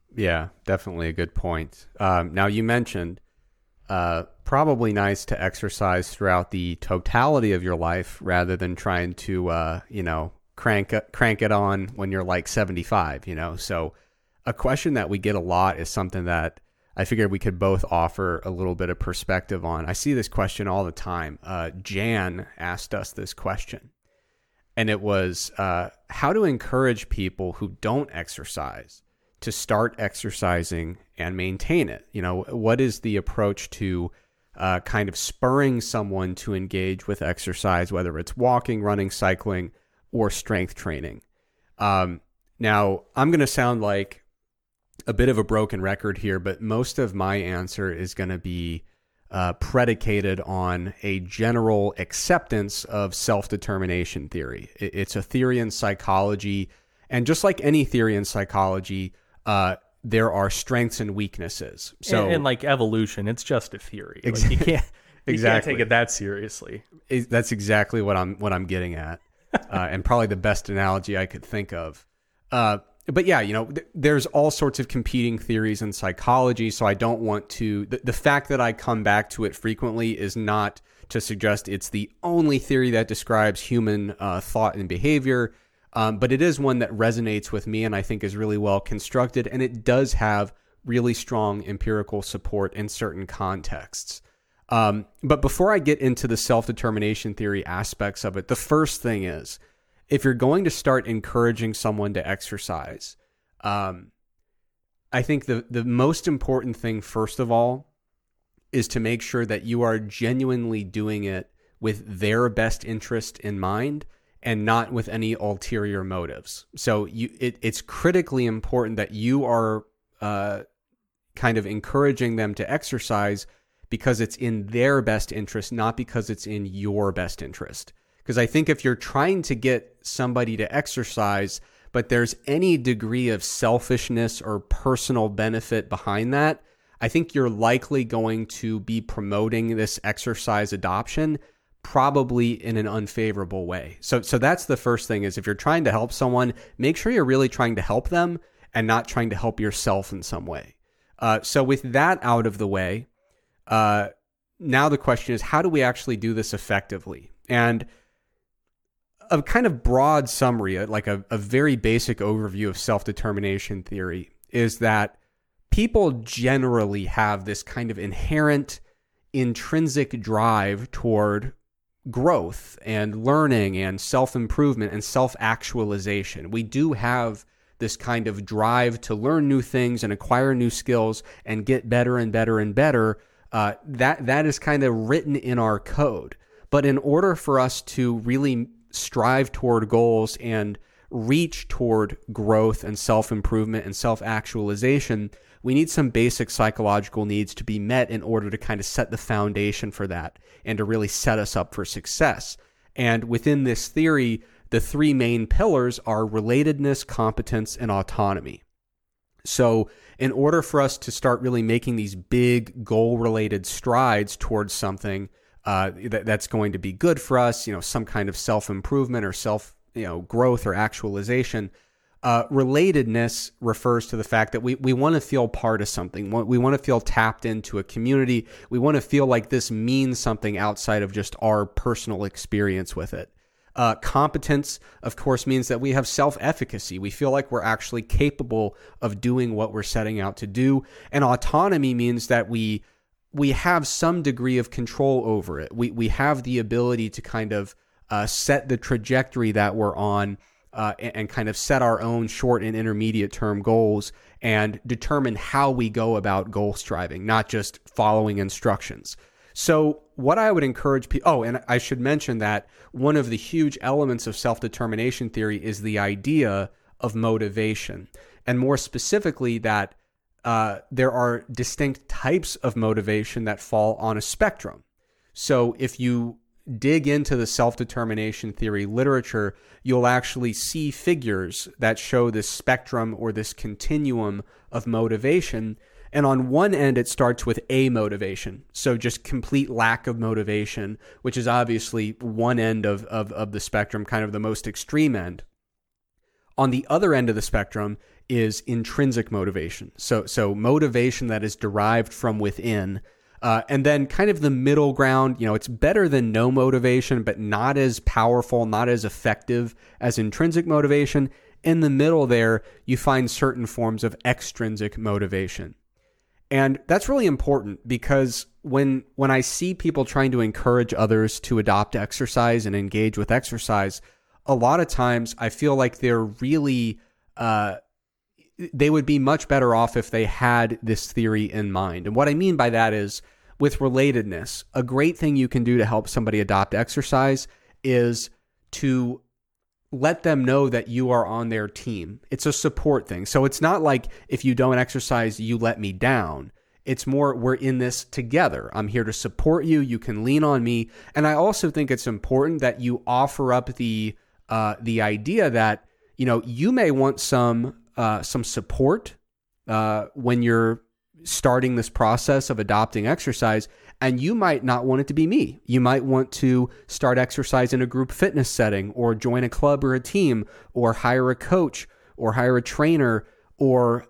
Yeah, definitely a good point. Now, you mentioned probably nice to exercise throughout the totality of your life rather than trying to, crank it on when you're like 75, So a question that we get a lot is something that I figured we could both offer a little bit of perspective on. I see this question all the time. Jan asked us this question, and it was how to encourage people who don't exercise to start exercising and maintain it. What is the approach to kind of spurring someone to engage with exercise, whether it's walking, running, cycling, or strength training? Now, I'm going to sound like a bit of a broken record here, but most of my answer is going to be predicated on a general acceptance of self-determination theory. It's a theory in psychology, and just like any theory in psychology, there are strengths and weaknesses. So, and like evolution, it's just a theory. Like you can't take it that seriously. That's exactly what I'm getting at, and probably the best analogy I could think of. But yeah, there's all sorts of competing theories in psychology. So I don't want to, the fact that I come back to it frequently is not to suggest it's the only theory that describes human thought and behavior. But it is one that resonates with me and I think is really well constructed. And it does have really strong empirical support in certain contexts. But before I get into the self-determination theory aspects of it, the first thing is, if you're going to start encouraging someone to exercise, I think the most important thing, first of all, is to make sure that you are genuinely doing it with their best interest in mind and not with any ulterior motives. So it's critically important that you are kind of encouraging them to exercise because it's in their best interest, not because it's in your best interest. Because I think if you're trying to get somebody to exercise, but there's any degree of selfishness or personal benefit behind that, I think you're likely going to be promoting this exercise adoption probably in an unfavorable way. So that's the first thing, is if you're trying to help someone, make sure you're really trying to help them and not trying to help yourself in some way. So with that out of the way, now the question is, how do we actually do this effectively? And a kind of broad summary, like a very basic overview of self-determination theory, is that people generally have this kind of inherent intrinsic drive toward growth and learning and self-improvement and self-actualization. We do have this kind of drive to learn new things and acquire new skills and get better and better and better. That is kind of written in our code. But in order for us to really strive toward goals and reach toward growth and self-improvement and self-actualization, we need some basic psychological needs to be met in order to kind of set the foundation for that and to really set us up for success. And within this theory, the three main pillars are relatedness, competence, and autonomy. So in order for us to start really making these big goal-related strides towards something that's going to be good for us, some kind of self-improvement or growth or actualization, relatedness refers to the fact that we want to feel part of something. We want to feel tapped into a community. We want to feel like this means something outside of just our personal experience with it. Competence, of course, means that we have self-efficacy. We feel like we're actually capable of doing what we're setting out to do. And autonomy means that we have some degree of control over it. We have the ability to kind of set the trajectory that we're on and kind of set our own short and intermediate term goals and determine how we go about goal striving, not just following instructions. So what I would encourage people, and I should mention that one of the huge elements of self-determination theory is the idea of motivation, and more specifically that there are distinct types of motivation that fall on a spectrum. So if you dig into the self-determination theory literature, you'll actually see figures that show this spectrum or this continuum of motivation. And on one end, it starts with amotivation. So just complete lack of motivation, which is obviously one end of the spectrum, kind of the most extreme end. On the other end of the spectrum is intrinsic motivation. So motivation that is derived from within. And then kind of the middle ground, it's better than no motivation, but not as powerful, not as effective as intrinsic motivation. In the middle there, you find certain forms of extrinsic motivation. And that's really important because when I see people trying to encourage others to adopt exercise and engage with exercise, a lot of times I feel like they're really, they would be much better off if they had this theory in mind. And what I mean by that is with relatedness, a great thing you can do to help somebody adopt exercise is to let them know that you are on their team. It's a support thing. So it's not like if you don't exercise, you let me down. It's more, we're in this together. I'm here to support you. You can lean on me. And I also think it's important that you offer up the idea that, you may want some support when you're starting this process of adopting exercise, and you might not want it to be me. You might want to start exercise in a group fitness setting, or join a club or a team, or hire a coach, or hire a trainer, or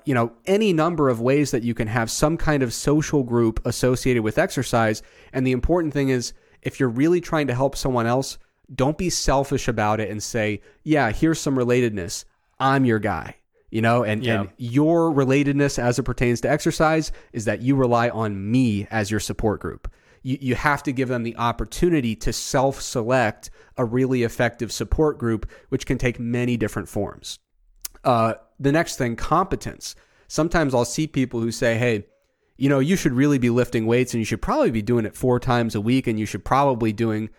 any number of ways that you can have some kind of social group associated with exercise. And the important thing is, if you're really trying to help someone else, don't be selfish about it and say, yeah, here's some relatedness. I'm your guy. And your relatedness as it pertains to exercise is that you rely on me as your support group. You have to give them the opportunity to self-select a really effective support group, which can take many different forms. The next thing, competence. Sometimes I'll see people who say, hey, you should really be lifting weights, and you should probably be doing it 4 times a week, and you should probably doing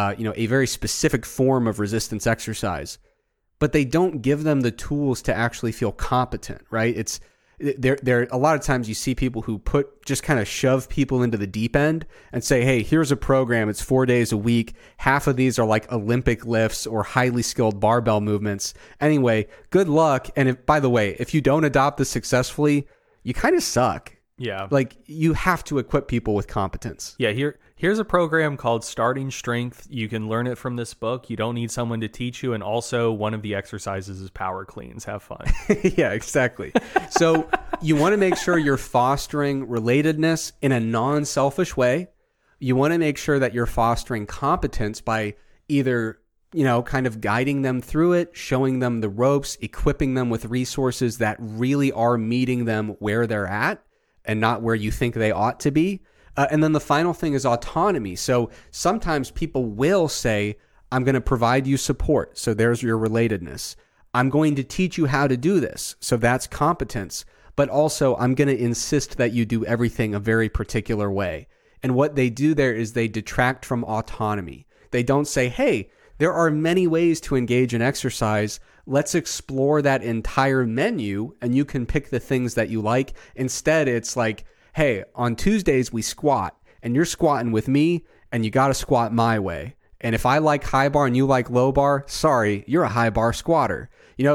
a very specific form of resistance exercise. But they don't give them the tools to actually feel competent, right? It's there. A lot of times you see people who just kind of shove people into the deep end and say, hey, here's a program. It's 4 days a week. Half of these are like Olympic lifts or highly skilled barbell movements. Anyway, good luck. And by the way, if you don't adopt this successfully, you kind of suck. Yeah. Like, you have to equip people with competence. Yeah, here's a program called Starting Strength. You can learn it from this book. You don't need someone to teach you. And also, one of the exercises is power cleans. Have fun. Yeah, exactly. So you want to make sure you're fostering relatedness in a non-selfish way. You want to make sure that you're fostering competence by either, kind of guiding them through it, showing them the ropes, equipping them with resources that really are meeting them where they're at and not where you think they ought to be. And then the final thing is autonomy. So sometimes people will say, I'm going to provide you support. So there's your relatedness. I'm going to teach you how to do this. So that's competence. But also, I'm going to insist that you do everything a very particular way. And what they do there is they detract from autonomy. They don't say, hey, there are many ways to engage in exercise. Let's explore that entire menu and you can pick the things that you like. Instead, it's like, hey, on Tuesdays we squat and you're squatting with me and you got to squat my way. And if I like high bar and you like low bar, sorry, you're a high bar squatter.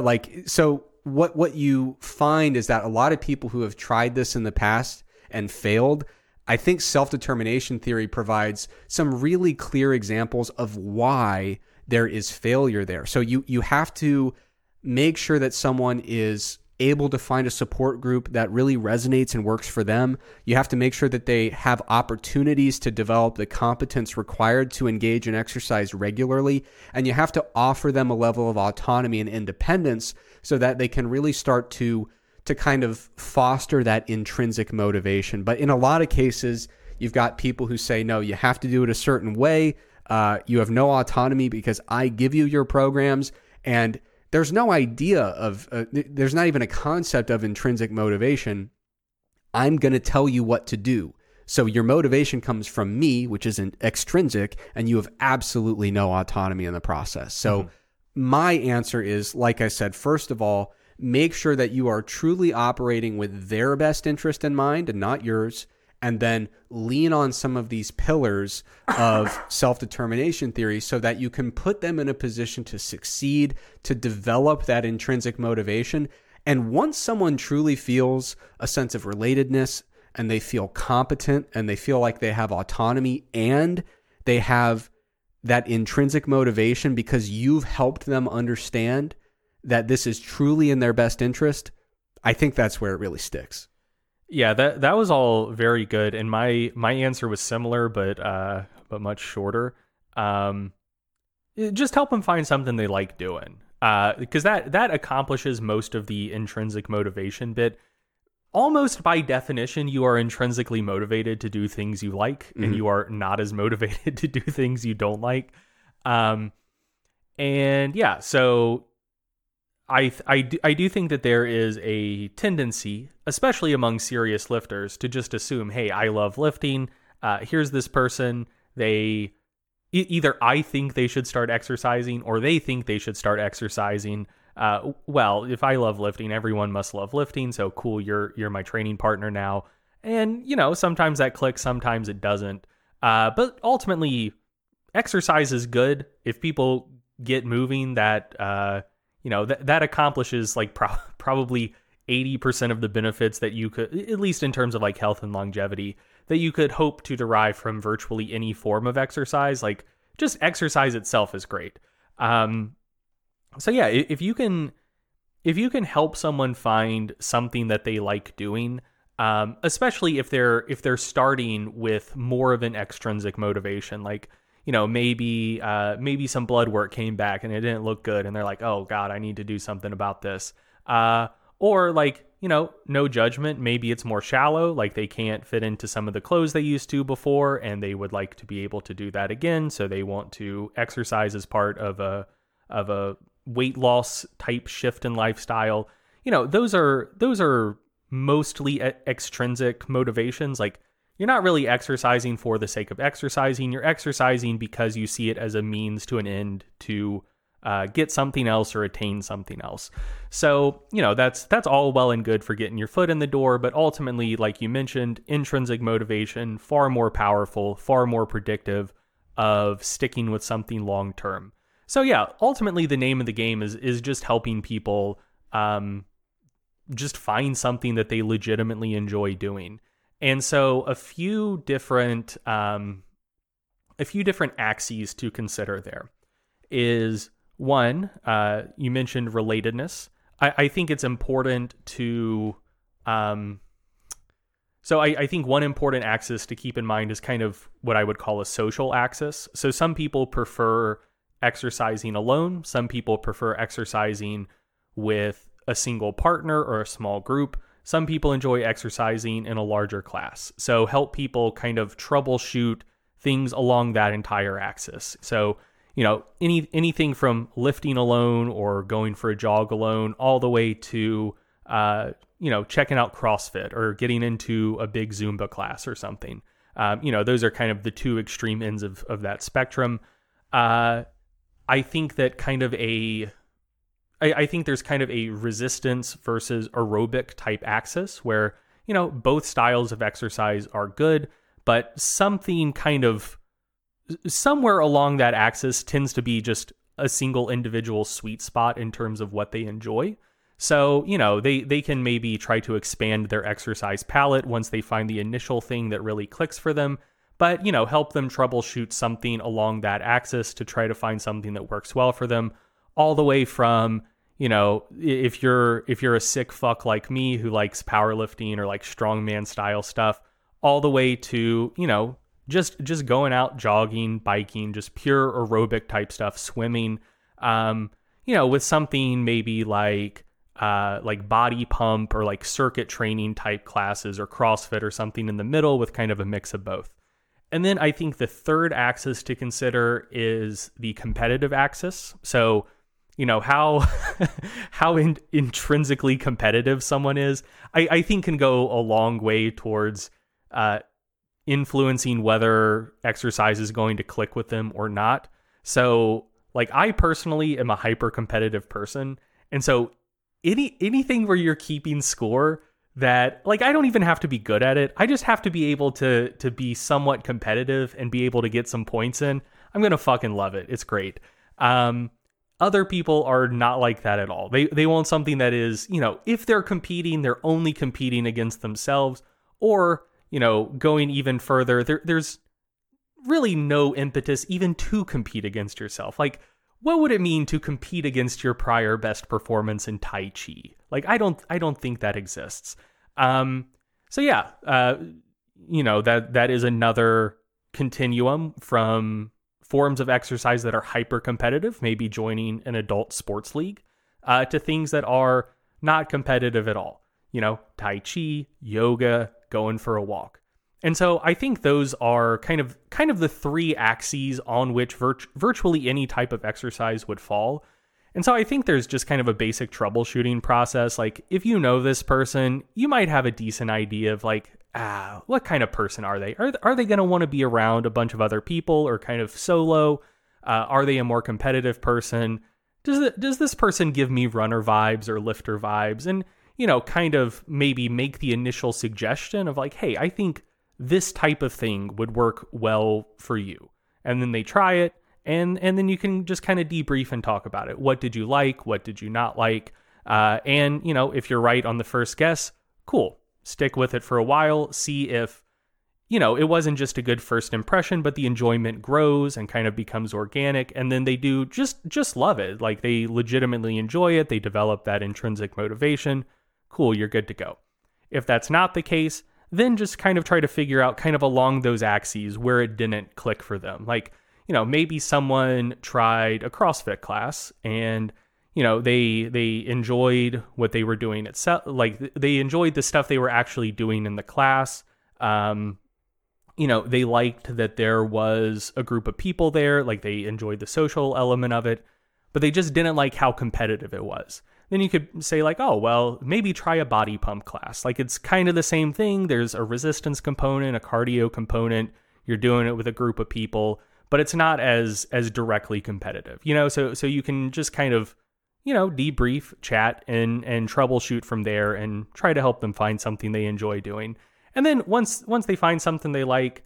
So what you find is that a lot of people who have tried this in the past and failed, I think self-determination theory provides some really clear examples of why there is failure there. So you have to make sure that someone is able to find a support group that really resonates and works for them. You have to make sure that they have opportunities to develop the competence required to engage in exercise regularly. And you have to offer them a level of autonomy and independence so that they can really start to kind of foster that intrinsic motivation. But in a lot of cases, you've got people who say, no, you have to do it a certain way. You have no autonomy because I give you your programs, and there's no idea of, there's not even a concept of intrinsic motivation. I'm going to tell you what to do. So your motivation comes from me, which is an extrinsic, and you have absolutely no autonomy in the process. So my answer is, like I said, first of all, make sure that you are truly operating with their best interest in mind and not yours. And then lean on some of these pillars of self-determination theory so that you can put them in a position to succeed, to develop that intrinsic motivation. And once someone truly feels a sense of relatedness and they feel competent and they feel like they have autonomy and they have that intrinsic motivation because you've helped them understand that this is truly in their best interest, I think that's where it really sticks. Yeah, that was all very good, and my answer was similar, but much shorter. Just help them find something they like doing, because that accomplishes most of the intrinsic motivation bit. Almost by definition, you are intrinsically motivated to do things you like, and you are not as motivated to do things you don't like. And yeah, so I do think that there is a tendency, especially among serious lifters, to just assume, hey, I love lifting. Here's this person. Either I think they should start exercising, or they think they should start exercising. Well, if I love lifting, everyone must love lifting. So cool, you're my training partner now. And, sometimes that clicks, sometimes it doesn't. But ultimately, exercise is good. If people get moving, that accomplishes like probably 80% of the benefits that you could, at least in terms of like health and longevity, that you could hope to derive from virtually any form of exercise. Like just exercise itself is great. So yeah, if you can help someone find something that they like doing, especially if they're starting with more of an extrinsic motivation, like, maybe some blood work came back and it didn't look good, and they're like, oh God, I need to do something about this. Or like, no judgment. Maybe it's more shallow, like they can't fit into some of the clothes they used to before, and they would like to be able to do that again. So they want to exercise as part of a weight loss type shift in lifestyle. Those are mostly extrinsic motivations. Like, you're not really exercising for the sake of exercising. You're exercising because you see it as a means to an end to get something else or attain something else. So, that's all well and good for getting your foot in the door, but ultimately, like you mentioned, intrinsic motivation, far more powerful, far more predictive of sticking with something long term. So yeah, ultimately the name of the game is just helping people just find something that they legitimately enjoy doing. And so a few different axes to consider there is one, you mentioned relatedness. I think it's important to so I think one important axis to keep in mind is kind of what I would call a social axis. So some people prefer exercising alone. Some people prefer exercising with a single partner or a small group. Some people enjoy exercising in a larger class. So help people kind of troubleshoot things along that entire axis. So, anything from lifting alone or going for a jog alone, all the way to, checking out CrossFit or getting into a big Zumba class or something. Those are kind of the two extreme ends of that spectrum. I think that I think there's kind of a resistance versus aerobic type axis where, both styles of exercise are good, but something kind of somewhere along that axis tends to be just a single individual sweet spot in terms of what they enjoy. So, they can maybe try to expand their exercise palette once they find the initial thing that really clicks for them. But, help them troubleshoot something along that axis to try to find something that works well for them, all the way from, if you're a sick fuck like me who likes powerlifting or like strongman style stuff, all the way to, just going out jogging, biking, just pure aerobic type stuff, swimming, with something maybe like body pump or like circuit training type classes or CrossFit or something in the middle with kind of a mix of both. And then I think the third axis to consider is the competitive axis. So, how intrinsically competitive someone is, I think can go a long way towards influencing whether exercise is going to click with them or not. So, like, I personally am a hyper competitive person. And so anything where you're keeping score that, like, I don't even have to be good at it. I just have to be able to be somewhat competitive and be able to get some points in. I'm going to fucking love it. It's great. Other people are not like that at all. They want something that is, if they're competing, they're only competing against themselves, or, going even further, there's really no impetus even to compete against yourself. Like, what would it mean to compete against your prior best performance in Tai Chi? Like, I don't think that exists. So yeah, that is another continuum from forms of exercise that are hyper competitive, maybe joining an adult sports league, to things that are not competitive at all. Tai Chi, yoga, going for a walk. And so I think those are kind of the three axes on which virtually any type of exercise would fall. And so I think there's just kind of a basic troubleshooting process. Like, if you know this person, you might have a decent idea of like, what kind of person are they? Are they going to want to be around a bunch of other people or kind of solo? Are they a more competitive person? Does this person give me runner vibes or lifter vibes? And, kind of maybe make the initial suggestion of like, hey, I think this type of thing would work well for you. And then they try it. And then you can just kind of debrief and talk about it. What did you like? What did you not like? And, if you're right on the first guess, cool. Stick with it for a while. See if, it wasn't just a good first impression, but the enjoyment grows and kind of becomes organic. And then they do just love it. Like, they legitimately enjoy it. They develop that intrinsic motivation. Cool, you're good to go. If that's not the case, then just kind of try to figure out kind of along those axes where it didn't click for them. Like, maybe someone tried a CrossFit class and, they enjoyed what they were doing itself. Like, they enjoyed the stuff they were actually doing in the class. They liked that there was a group of people there. Like, they enjoyed the social element of it, but they just didn't like how competitive it was. Then you could say like, oh, well, maybe try a body pump class. Like, it's kind of the same thing. There's a resistance component, a cardio component. You're doing it with a group of people, but it's not as directly competitive, so you can just kind of, debrief, chat, and troubleshoot from there and try to help them find something they enjoy doing. And then once they find something they like,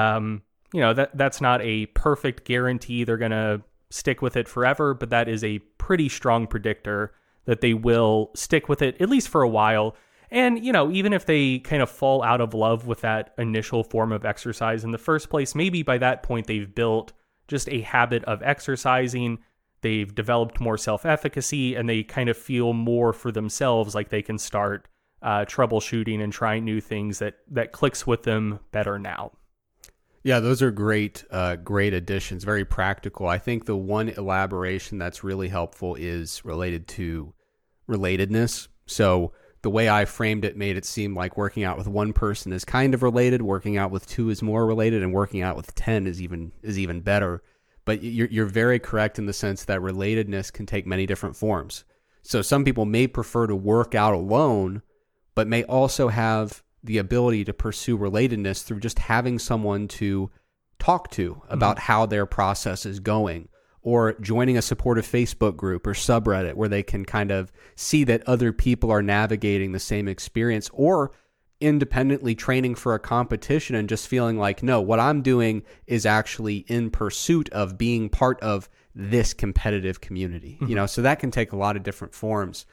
that's not a perfect guarantee they're going to stick with it forever, but that is a pretty strong predictor that they will stick with it, at least for a while. And, even if they kind of fall out of love with that initial form of exercise in the first place, maybe by that point they've built just a habit of exercising, they've developed more self-efficacy, and they kind of feel more for themselves, like they can start troubleshooting and trying new things that clicks with them better now. Yeah, those are great additions, very practical. I think the one elaboration that's really helpful is related to relatedness. So the way I framed it made it seem like working out with one person is kind of related, working out with two is more related, and working out with 10 is even better. But you're very correct in the sense that relatedness can take many different forms. So some people may prefer to work out alone, but may also have the ability to pursue relatedness through just having someone to talk to about how their process is going, or joining a supportive Facebook group or subreddit where they can kind of see that other people are navigating the same experience, or independently training for a competition and just feeling like, no, what I'm doing is actually in pursuit of being part of this competitive community. So that can take a lot of different forms.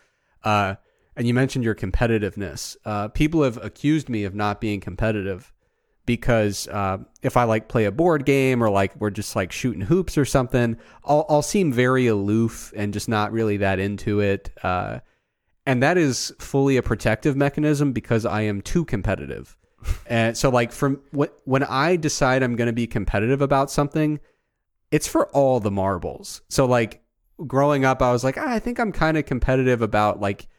And you mentioned your competitiveness. People have accused me of not being competitive because if I play a board game or we're just shooting hoops or something, I'll seem very aloof and just not really that into it. And that is fully a protective mechanism because I am too competitive. And so when I decide I'm going to be competitive about something, it's for all the marbles. So growing up, I was like, I think I'm kind of competitive about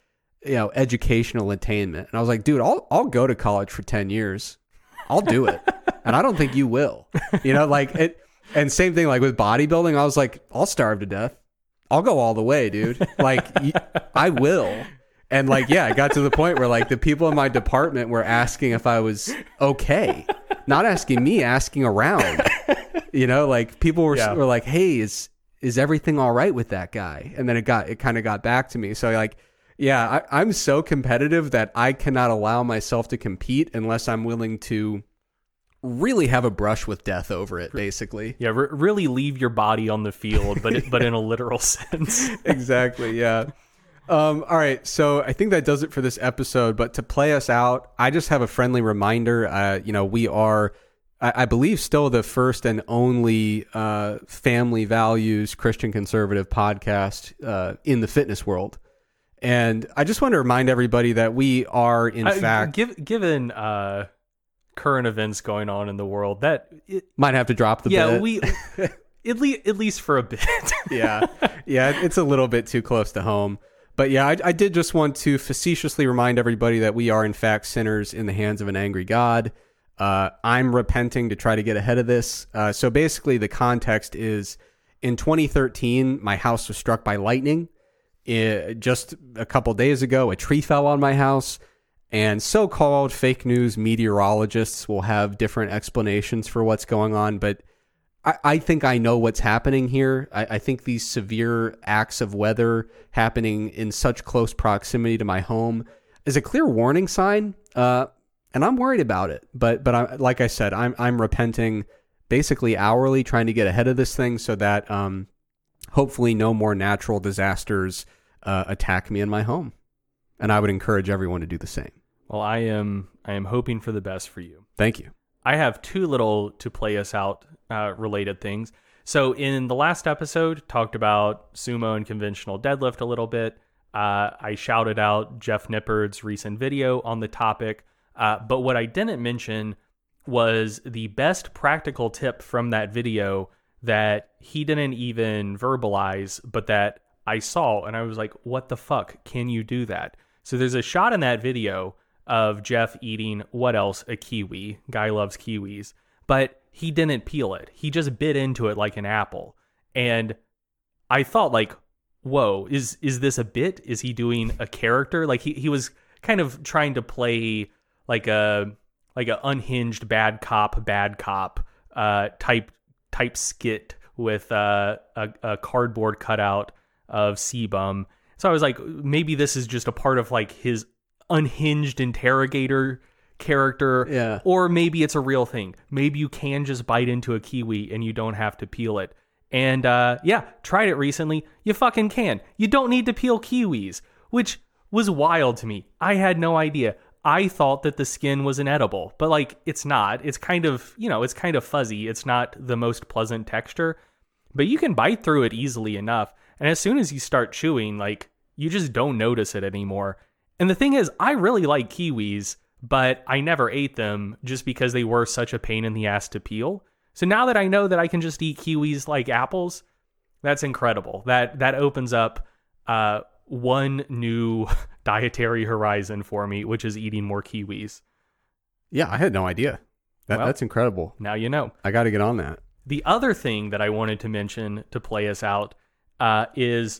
educational attainment. And I was like, dude, I'll go to college for 10 years. I'll do it. And I don't think you will, it. And same thing, with bodybuilding, I was like, I'll starve to death. I'll go all the way, dude. I will. And it got to the point where the people in my department were asking if I was okay, not asking me, asking around, people were like, hey, is everything all right with that guy? And then it kind of got back to me. So I'm so competitive that I cannot allow myself to compete unless I'm willing to really have a brush with death over it, basically. Yeah, really leave your body on the field, but in a literal sense. Exactly, yeah. All right, so I think that does it for this episode, but to play us out, I just have a friendly reminder. We are I believe still the first and only family values Christian conservative podcast in the fitness world. And I just want to remind everybody that we are, in fact... Given current events going on in the world, that... might have to drop the bit. Yeah, we... at least for a bit. Yeah, it's a little bit too close to home. But yeah, I did just want to facetiously remind everybody that we are, in fact, sinners in the hands of an angry God. I'm repenting to try to get ahead of this. So basically, the context is, in 2013, my house was struck by lightning. Just a couple days ago, a tree fell on my house. And so-called fake news meteorologists will have different explanations for what's going on. But I think I know what's happening here. I think these severe acts of weather happening in such close proximity to my home is a clear warning sign. And I'm worried about it, but like I said, I'm repenting basically hourly, trying to get ahead of this thing so that hopefully no more natural disasters attack me in my home. And I would encourage everyone to do the same. Well, I am hoping for the best for you. Thank you. I have two little to play us out related things. So in the last episode, talked about sumo and conventional deadlift a little bit. I shouted out Jeff Nippard's recent video on the topic. But what I didn't mention was the best practical tip from that video that he didn't even verbalize, but that I saw, and I was like, what the fuck? Can you do that? So there's a shot in that video of Jeff eating, what else? A kiwi. Guy loves kiwis. But he didn't peel it. He just bit into it like an apple. And I thought, like, whoa, is this a bit? Is he doing a character? Like, he was kind of trying to play... like a unhinged bad cop type skit with a cardboard cutout of Sebum. So I was like, maybe this is just a part of like his unhinged interrogator character, yeah. Or maybe it's a real thing. Maybe you can just bite into a kiwi and you don't have to peel it. And tried it recently. You fucking can. You don't need to peel kiwis, which was wild to me. I had no idea. I thought that the skin was inedible, but like it's not. It's kind of, it's kind of fuzzy. It's not the most pleasant texture, but you can bite through it easily enough. And as soon as you start chewing, like you just don't notice it anymore. And the thing is, I really like kiwis, but I never ate them just because they were such a pain in the ass to peel. So now that I know that I can just eat kiwis like apples, that's incredible. That opens up one new dietary horizon for me, which is eating more kiwis. Yeah, I had no idea. That's incredible. Now you know. I got to get on that. The other thing that I wanted to mention to play us out is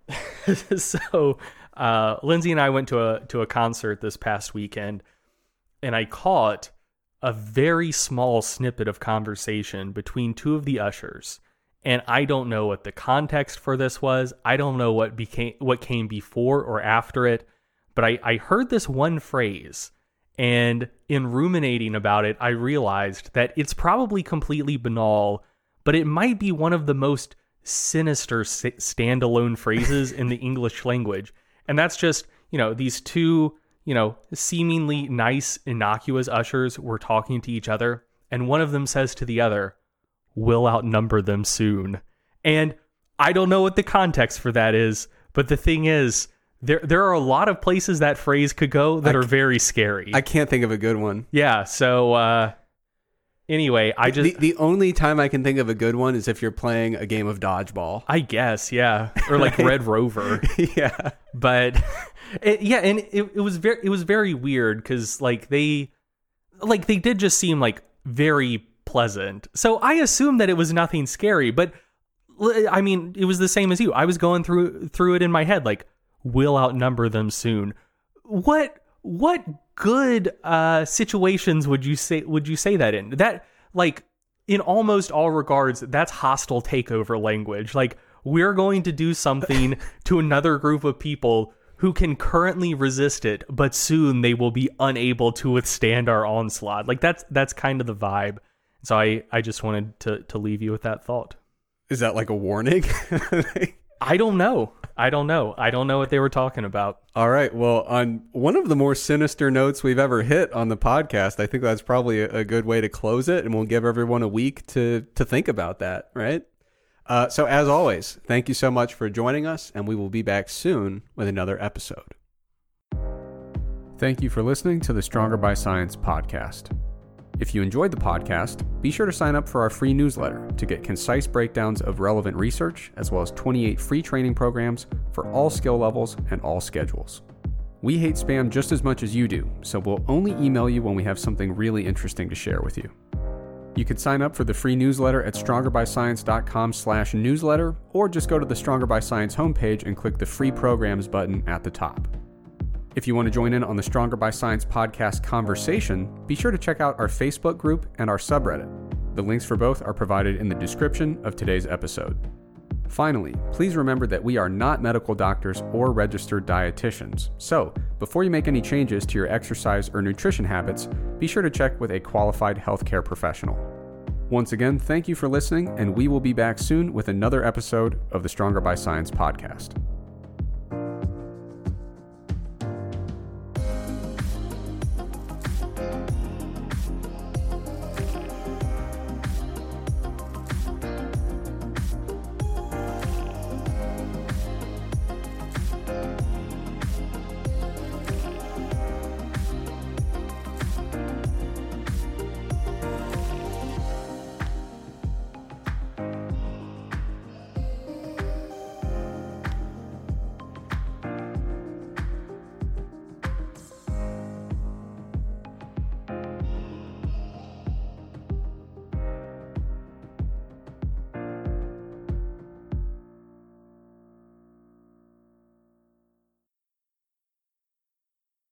so Lindsay and I went to a concert this past weekend, and I caught a very small snippet of conversation between two of the ushers. And I don't know what the context for this was. I don't know what came before or after it. But I heard this one phrase, and in ruminating about it, I realized that it's probably completely banal, but it might be one of the most sinister standalone phrases in the English language. And that's just, these two, seemingly nice, innocuous ushers were talking to each other. And one of them says to the other, "We'll outnumber them soon." And I don't know what the context for that is, but the thing is, there are a lot of places that phrase could go that are very scary. I can't think of a good one. Yeah, so anyway, the only time I can think of a good one is if you're playing a game of dodgeball. I guess, yeah. Or like Red Rover. Yeah. But it was very weird cuz they did just seem like very pleasant. So I assumed that it was nothing scary, but I mean, it was the same as you. I was going through it in my head like, we'll outnumber them soon. What good situations would you say that in? That, like, in almost all regards, that's hostile takeover language. Like, we're going to do something to another group of people who can currently resist it, but soon they will be unable to withstand our onslaught. Like, that's kind of the vibe. So I just wanted to leave you with that thought. Is that like a warning? I don't know. I don't know. I don't know what they were talking about. All right. Well, on one of the more sinister notes we've ever hit on the podcast, I think that's probably a good way to close it, and we'll give everyone a week to think about that, right? So as always, thank you so much for joining us, and we will be back soon with another episode. Thank you for listening to the Stronger by Science podcast. If you enjoyed the podcast, be sure to sign up for our free newsletter to get concise breakdowns of relevant research, as well as 28 free training programs for all skill levels and all schedules. We hate spam just as much as you do, so we'll only email you when we have something really interesting to share with you. You can sign up for the free newsletter at strongerbyscience.com/newsletter, or just go to the Stronger by Science homepage and click the free programs button at the top. If you want to join in on the Stronger by Science podcast conversation, be sure to check out our Facebook group and our subreddit. The links for both are provided in the description of today's episode. Finally, please remember that we are not medical doctors or registered dietitians. So, before you make any changes to your exercise or nutrition habits, be sure to check with a qualified healthcare professional. Once again, thank you for listening, and we will be back soon with another episode of the Stronger by Science podcast.